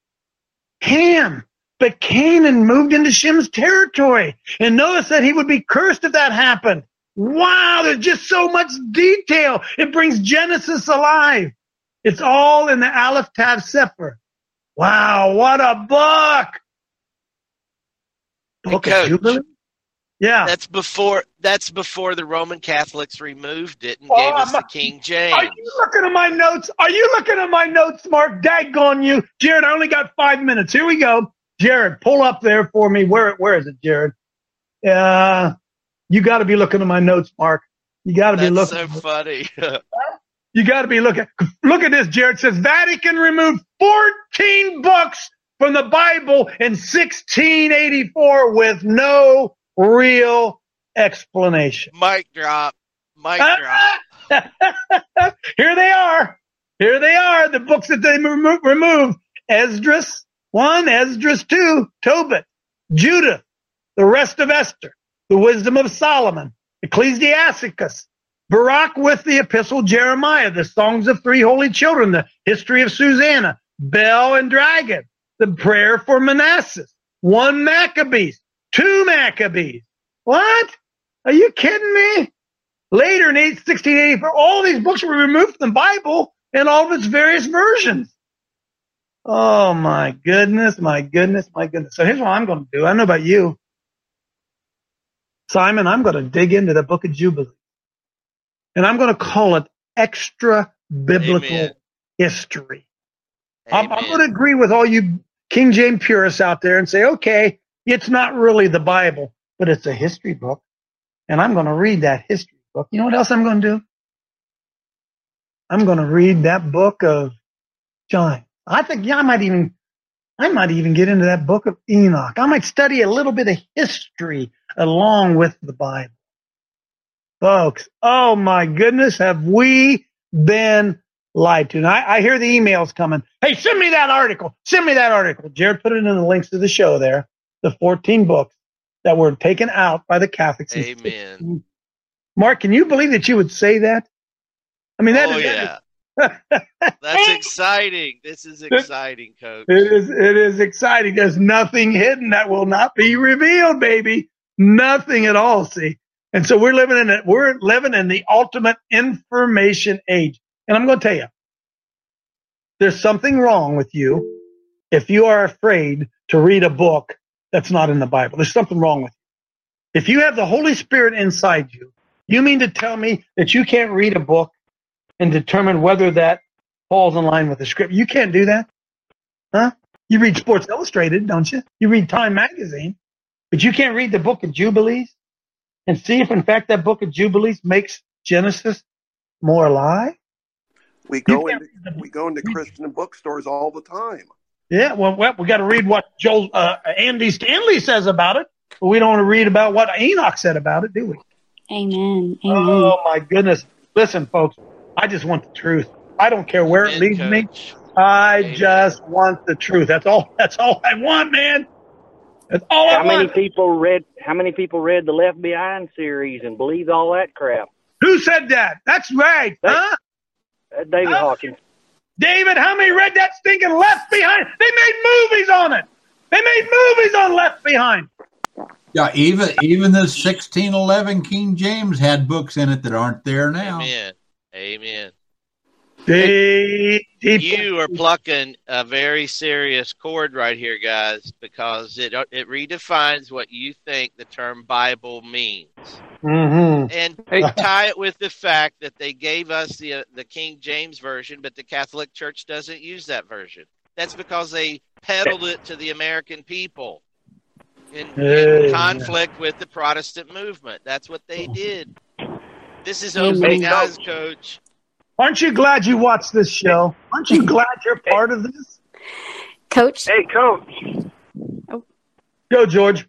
Ham. But Canaan moved into Shem's territory. And Noah said he would be cursed if that happened. Wow, there's just so much detail. It brings Genesis alive. It's all in the Aleph Tav Sefer. Wow, what a book! Book of Jubilee? Yeah. That's before that's before the Roman Catholics removed it and Oh, gave us I'm- the King James. Are you looking at my notes? Are you looking at my notes, Mark? Daggone you. Jared, I only got five minutes. Here we go. Jared, pull up there for me. Where Where is it, Jared? Uh, you got to be looking at my notes, Mark. You got to be That's looking. so funny. You got to be looking. Look at this, Jared. It says Vatican removed fourteen books from the Bible in sixteen eighty-four with no real explanation. Mic drop. Mic drop. Here they are. Here they are, the books that they remo- removed. Esdras one, Esdras two, Tobit, Judith, the rest of Esther, the wisdom of Solomon, Ecclesiasticus, Baruch with the epistle Jeremiah, the songs of three holy children, the history of Susanna, Bel and Dragon, the prayer for Manasseh, one Maccabees, two Maccabees. What? Are you kidding me? Later in sixteen eighty-four, all these books were removed from the Bible in all of its various versions. Oh my goodness, my goodness, my goodness. So here's what I'm going to do. I don't know about you, Simon. I'm going to dig into the book of Jubilee. And I'm going to call it extra biblical Amen. history. I'm, I'm going to agree with all you King James purists out there and say, okay, it's not really the Bible, but it's a history book. And I'm going to read that history book. You know what else I'm going to do? I'm going to read that book of John. I think, yeah, I might even, I might even get into that book of Enoch. I might study a little bit of history along with the Bible. Folks, oh my goodness, have we been lied to? And I, I hear the emails coming. Hey, send me that article. Send me that article. Jared put it in the links to the show there. The fourteen books that were taken out by the Catholics. Amen. Mark, can you believe that you would say that? I mean, that oh, is, yeah. that That's exciting. This is exciting, Coach. It is, it is exciting. There's nothing hidden that will not be revealed, baby. Nothing at all, see? And so we're living in it. We're living in the ultimate information age. And I'm going to tell you, there's something wrong with you if you are afraid to read a book that's not in the Bible. There's something wrong with you. If you have the Holy Spirit inside you, you mean to tell me that you can't read a book and determine whether that falls in line with the script? You can't do that. Huh? You read Sports Illustrated, don't you? You read Time Magazine, but you can't read the book of Jubilees and see if, in fact, that book of Jubilees makes Genesis more alive? We go into we go into Christian bookstores all the time. Yeah, well, well we got to read what Joel uh, Andy Stanley says about it, but we don't want to read about what Enoch said about it, do we? Amen. Amen. Oh my goodness! Listen, folks, I just want the truth. I don't care where it leads me. I just want the truth. That's all. That's all I want, man. That's all I How many want. people read? How many people read the Left Behind series and believed all that crap? Who said that? That's right, huh? Uh, David Huh? Hawkins. David, how many read that stinking Left Behind? They made movies on it. They made movies on Left Behind. Yeah, even even the sixteen eleven King James had books in it that aren't there now. Amen. Amen. They, you are plucking a very serious chord right here, guys, because it it redefines what you think the term Bible means. Mm-hmm. And tie it with the fact that they gave us the uh, the King James version, but the Catholic Church doesn't use that version. That's because they peddled it to the American people in, Hey. in conflict with the Protestant movement. That's what they did. This is Hey, opening Coach. eyes, Coach. Aren't you glad you watched this show? Aren't you glad you're part of this? Coach? Hey, Coach. Go, George.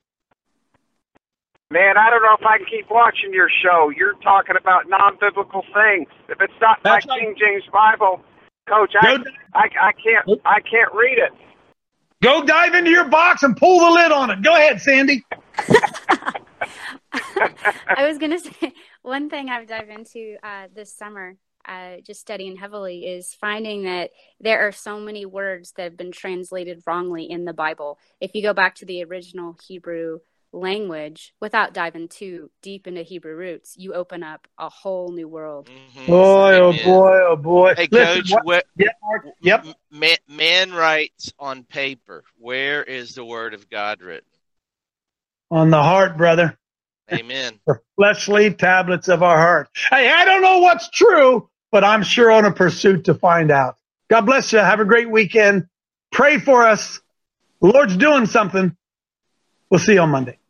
Man, I don't know if I can keep watching your show. You're talking about non-biblical things. If it's not my King James Bible, Coach, I, I, I can't, I can't read it. Go dive into your box and pull the lid on it. Go ahead, Sandy. I was going to say, one thing I've dived into uh, this summer, uh, just studying heavily, is finding that there are so many words that have been translated wrongly in the Bible. If you go back to the original Hebrew language without diving too deep into Hebrew roots, you open up a whole new world. Mm-hmm. Boy, oh boy, oh boy. Hey, Listen, Coach, what- where, yep, Mark, yep. man, man writes on paper. Where is the word of God written? On the heart, brother. Amen. The fleshly tablets of our heart. Hey, I don't know what's true, but I'm sure on a pursuit to find out. God bless you. Have a great weekend. Pray for us. The Lord's doing something. We'll see you on Monday.